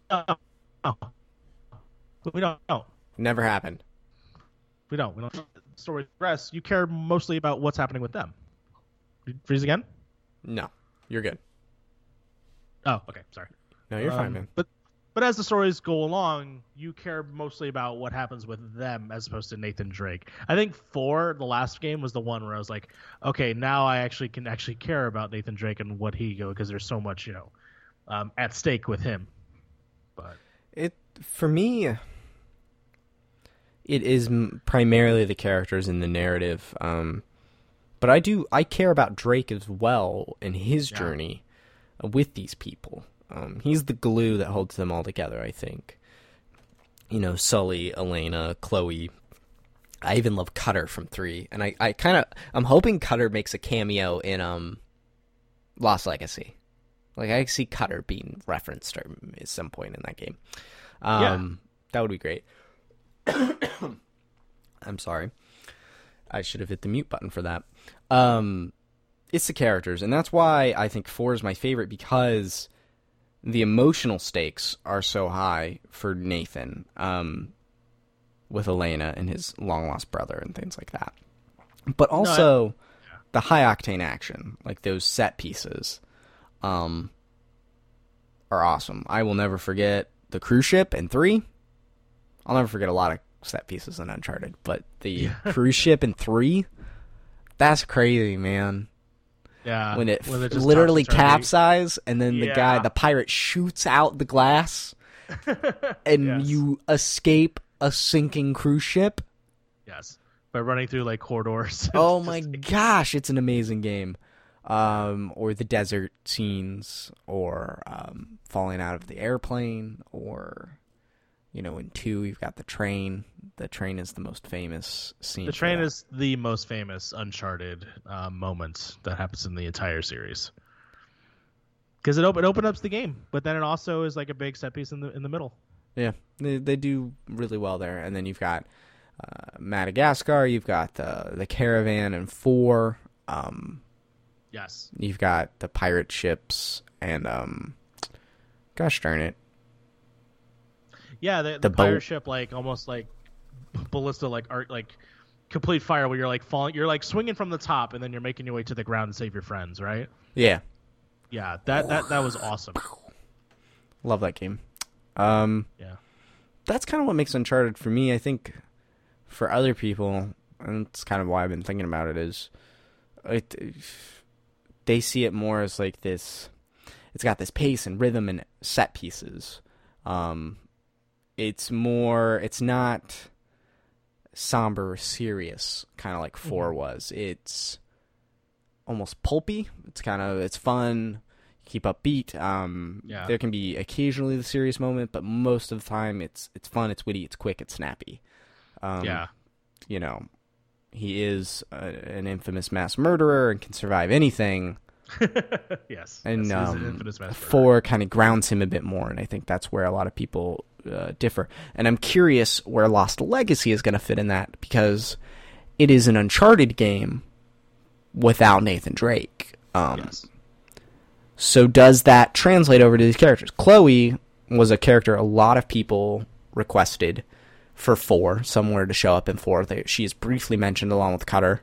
we don't. Never happened. We don't. Story progress. You care mostly about what's happening with them. Freeze again? No, you're good. Oh, okay. Sorry. No, you're fine, man. But as the stories go along, you care mostly about what happens with them as opposed to Nathan Drake. I think 4, the last game, was the one where I was like, okay, now I can care about Nathan Drake and what he goes, because there's so much at stake with him. But for me, it is primarily the characters in the narrative. But I care about Drake as well in his journey with these people. He's the glue that holds them all together, I think. Sully, Elena, Chloe. I even love Cutter from 3. And I'm hoping Cutter makes a cameo in Lost Legacy. Like, I see Cutter being referenced at some point in that game. That would be great. I'm sorry. I should have hit the mute button for that. It's the characters, and that's why I think 4 is my favorite, because the emotional stakes are so high for Nathan, with Elena and his long-lost brother and things like that. But also, the high-octane action, like those set pieces, are awesome. I will never forget the cruise ship in 3. I'll never forget a lot of set pieces in Uncharted, but the cruise ship in 3, that's crazy, man. Yeah. When it literally capsizes, and then the pirate shoots out the glass, and you escape a sinking cruise ship. Yes. By running through like corridors. Oh my gosh, it's an amazing game. Or the desert scenes, or falling out of the airplane, or in 2 you've got the train. The train is the most famous scene. The train is the most famous Uncharted moment that happens in the entire series, because it opens up the game, but then it also is like a big set piece in the middle. Yeah, they do really well there. And then you've got Madagascar, you've got the Caravan and 4. Yes. You've got the pirate ships and gosh darn it. Yeah, the pirate ship, like almost like Ballista, like art, like complete fire, where you're like falling, you're like swinging from the top, and then you're making your way to the ground and save your friends, right? Yeah. Yeah, that was awesome. Love that game. Yeah. That's kind of what makes Uncharted for me. I think for other people, and it's kind of why I've been thinking about it, is they see it more as like this. It's got this pace and rhythm and set pieces. It's not somber or serious, kind of like 4 was. It's almost pulpy. It's fun. Keep upbeat. There can be occasionally the serious moment, but most of the time it's fun, it's witty, it's quick, it's snappy. You know, he is an infamous mass murderer and can survive anything. Yes. And he's an infamous mass murderer. 4 kind of grounds him a bit more, and I think that's where a lot of people differ. And I'm curious where Lost Legacy is going to fit in that, because it is an Uncharted game without Nathan Drake. Yes. So does that translate over to these characters? Chloe was a character a lot of people requested for 4, somewhere to show up in 4. She is briefly mentioned along with Cutter.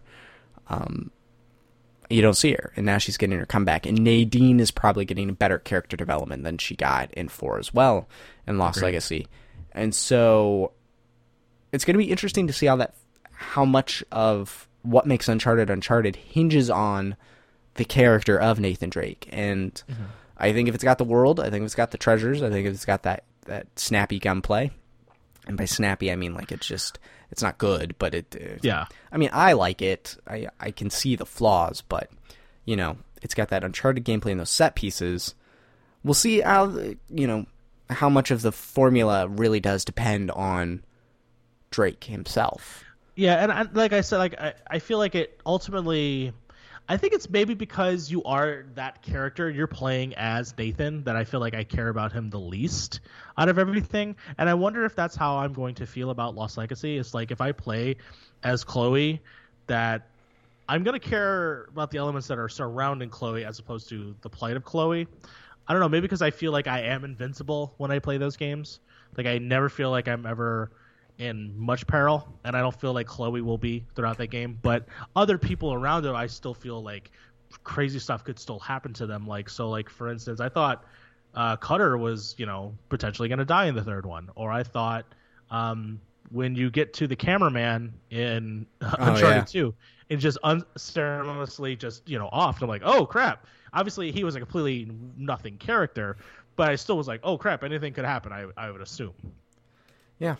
You don't see her, and now she's getting her comeback. And Nadine is probably getting a better character development than she got in 4 as well, in Lost Legacy. And so it's going to be interesting to see how much of what makes Uncharted hinges on the character of Nathan Drake. And I think if it's got the world, I think if it's got the treasures, I think if it's got that snappy gunplay, and by snappy I mean like it's not good, but yeah. I mean, I like it. I can see the flaws, but you know, it's got that Uncharted gameplay and those set pieces. We'll see how much of the formula really does depend on Drake himself. Yeah, and like I said, I feel like it ultimately, I think it's maybe because you are that character, you're playing as Nathan, that I feel like I care about him the least out of everything. And I wonder if that's how I'm going to feel about Lost Legacy. It's like if I play as Chloe, that I'm going to care about the elements that are surrounding Chloe as opposed to the plight of Chloe. I don't know, maybe because I feel like I am invincible when I play those games. Like I never feel like I'm ever in much peril, and I don't feel like Chloe will be throughout that game, but other people around her, I still feel like crazy stuff could still happen to them. Like, so like, for instance, I thought Cutter was, potentially going to die in the third one, or I thought when you get to the cameraman in Uncharted 2, and just unceremoniously just, off, I'm like, oh crap. Obviously he was a completely nothing character, but I still was like, oh crap, anything could happen, I would assume. Yeah,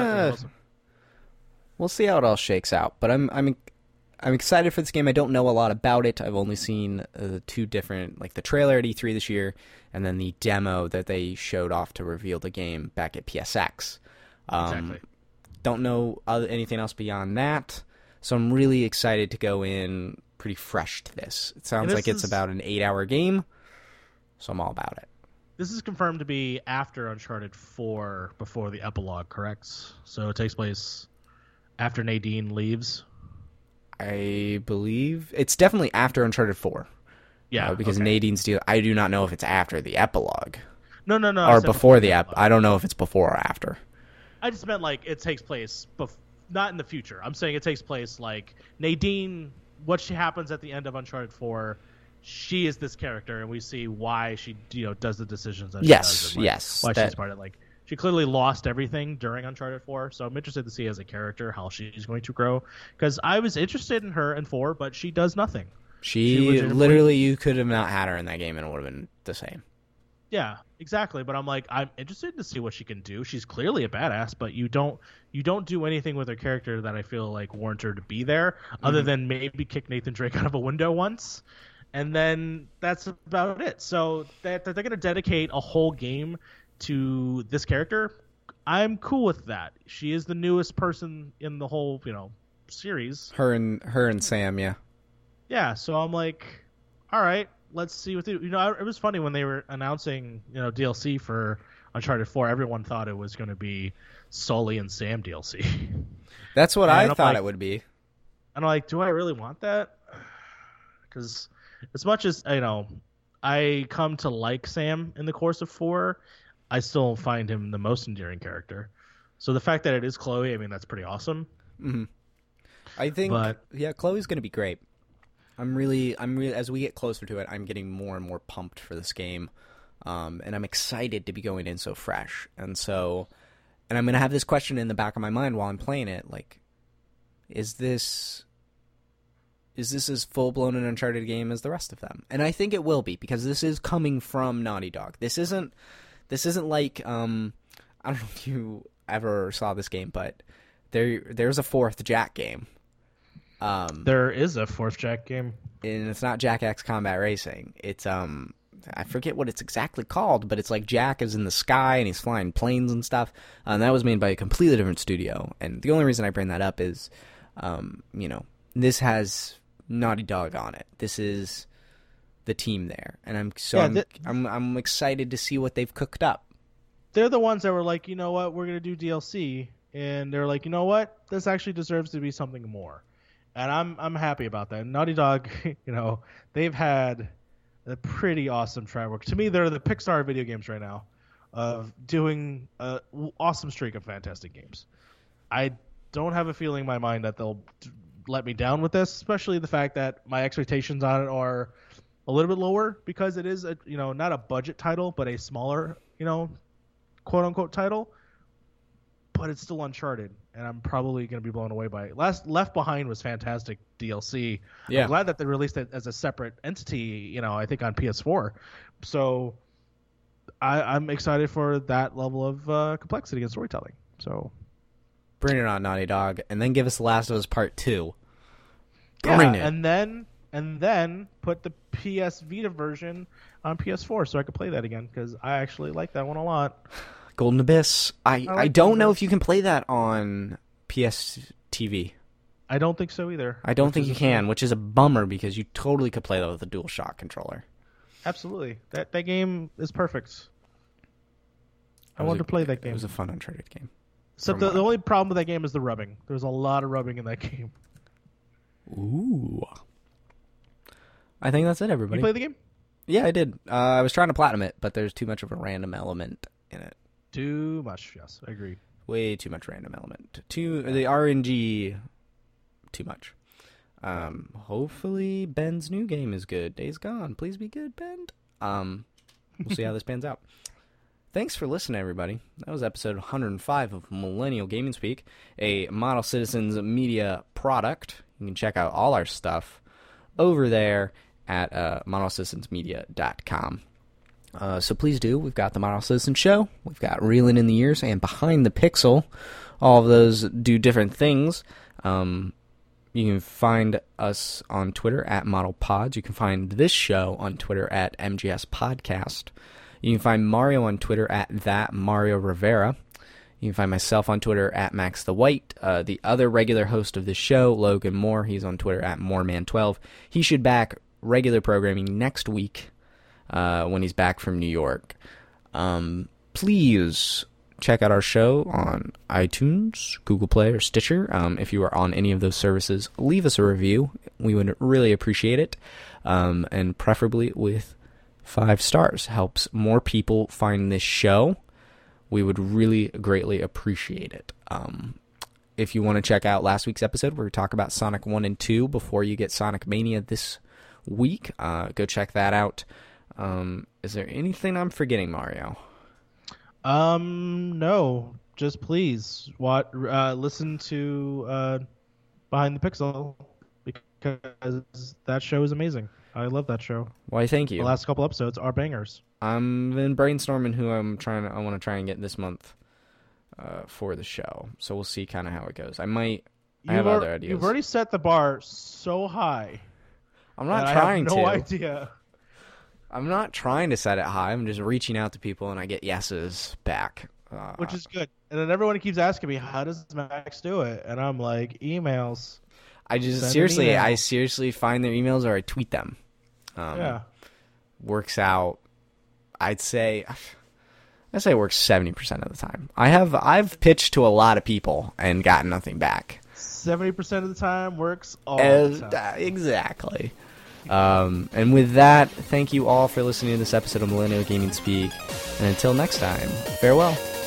we'll see how it all shakes out. But I'm excited for this game. I don't know a lot about it. I've only seen the 2 different, like the trailer at E3 this year, and then the demo that they showed off to reveal the game back at PSX. Exactly. Don't know anything else beyond that, so I'm really excited to go in pretty fresh to this. It sounds like it's about an 8-hour game, so I'm all about it. This is confirmed to be after Uncharted 4, before the epilogue, correct? So it takes place after Nadine leaves? I believe it's definitely after Uncharted 4. Yeah, because Nadine's deal. I do not know if it's after the epilogue. No. Or before the epilogue. I don't know if it's before or after. I just meant like it takes place, not in the future. I'm saying it takes place like Nadine, what she happens at the end of Uncharted 4. She is this character, and we see why she, does the decisions that she does. And, why she's part of it. Like, she clearly lost everything during Uncharted 4, so I'm interested to see as a character how she's going to grow. Because I was interested in her in 4, but she does nothing. She literally, you could have not had her in that game, and it would have been the same. Yeah, exactly. But I'm like, I'm interested to see what she can do. She's clearly a badass, but you don't do anything with her character that I feel like warrants her to be there, other than maybe kick Nathan Drake out of a window once. And then that's about it. So that they're going to dedicate a whole game to this character, I'm cool with that. She is the newest person in the whole, series. Her and Sam, yeah. Yeah, so I'm like, all right, let's see what they do. It was funny when they were announcing, DLC for Uncharted 4, everyone thought it was going to be Sully and Sam DLC. That's what And I thought it would be. And I'm like, do I really want that? Because as much as, I come to like Sam in the course of 4, I still find him the most endearing character. So the fact that it is Chloe, I mean, that's pretty awesome. Mm-hmm. I think, Chloe's going to be great. I'm really, as we get closer to it, I'm getting more and more pumped for this game. And I'm excited to be going in so fresh. And I'm going to have this question in the back of my mind while I'm playing it. Like, is this as full-blown an Uncharted game as the rest of them? And I think it will be, because this is coming from Naughty Dog. This isn't like, I don't know if you ever saw this game, but there's a fourth Jak game. There is a fourth Jak game. And it's not Jak X Combat Racing. It's, I forget what it's exactly called, but it's like Jak is in the sky and he's flying planes and stuff. And that was made by a completely different studio. And the only reason I bring that up is, this has Naughty Dog on it. This is the team there, and I'm excited to see what they've cooked up. They're the ones that were like, you know what, we're gonna do DLC, and they're like, you know what, this actually deserves to be something more, and I'm happy about that. Naughty Dog, they've had a pretty awesome track record. To me, they're the Pixar video games right now, of doing an awesome streak of fantastic games. I don't have a feeling in my mind that they'll let me down with this, especially the fact that my expectations on it are a little bit lower, because it is not a budget title, but a smaller, quote unquote title, but it's still Uncharted, and I'm probably going to be blown away by it. Left Behind was fantastic DLC. Yeah. I'm glad that they released it as a separate entity, I think on PS4. So I'm excited for that level of complexity and storytelling. So bring it on, Naughty Dog, and then give us The Last of Us Part 2. Bring it. And then put the PS Vita version on PS4 so I could play that again, because I actually like that one a lot. Golden Abyss. I don't know if you can play that on PS TV. I don't think so either. I don't think you can, which is a bummer, because you totally could play that with a DualShock controller. Absolutely. That game is perfect. I wanted to play that game. It was a fun Uncharted game. Except the only problem with that game is the rubbing. There's a lot of rubbing in that game. Ooh. I think that's it, everybody. You play the game? Yeah, I did. I was trying to platinum it, but there's too much of a random element in it. Too much, yes. I agree. Way too much random element. The RNG, too much. Hopefully Ben's new game is good. Days Gone. Please be good, Ben. We'll see how this pans out. Thanks for listening, everybody. That was episode 105 of Millennial Gaming Speak, a Model Citizens media product. You can check out all our stuff over there at modelcitizensmedia.com. So please do. We've got the Model Citizen Show. We've got Reelin' in the Years and Behind the Pixel. All of those do different things. You can find us on Twitter at ModelPods. You can find this show on Twitter at MGS Podcast. You can find Mario on Twitter at ThatMarioRivera. You can find myself on Twitter at MaxTheWhite. The other regular host of this show, Logan Moore, he's on Twitter at Moreman12. He should back regular programming next week when he's back from New York. Please check out our show on iTunes, Google Play, or Stitcher. If you are on any of those services, leave us a review. We would really appreciate it, and preferably with 5 stars. Helps more people find this show. We would really greatly appreciate it. If you want to check out last week's episode where we talk about Sonic 1 and 2 before you get Sonic Mania this week, go check that out. Is there anything I'm forgetting, Mario? No. Just please listen to Behind the Pixel, because that show is amazing. I love that show. Why, thank you. The last couple episodes are bangers. I'm been brainstorming who I want to try and get this month for the show. So we'll see kind of how it goes. I have other ideas. You've already set the bar so high. I'm not trying to. I have no idea. I'm not trying to set it high. I'm just reaching out to people, and I get yeses back. Which is good. And then everyone keeps asking me, how does Max do it? And I'm like, emails. I seriously find their emails or I tweet them. Works out. I'd say I say it works 70% of the time. I've pitched to a lot of people and gotten nothing back. 70% of the time works all the time. Exactly. And with that, thank you all for listening to this episode of Millennial Gaming Speak. And until next time, farewell.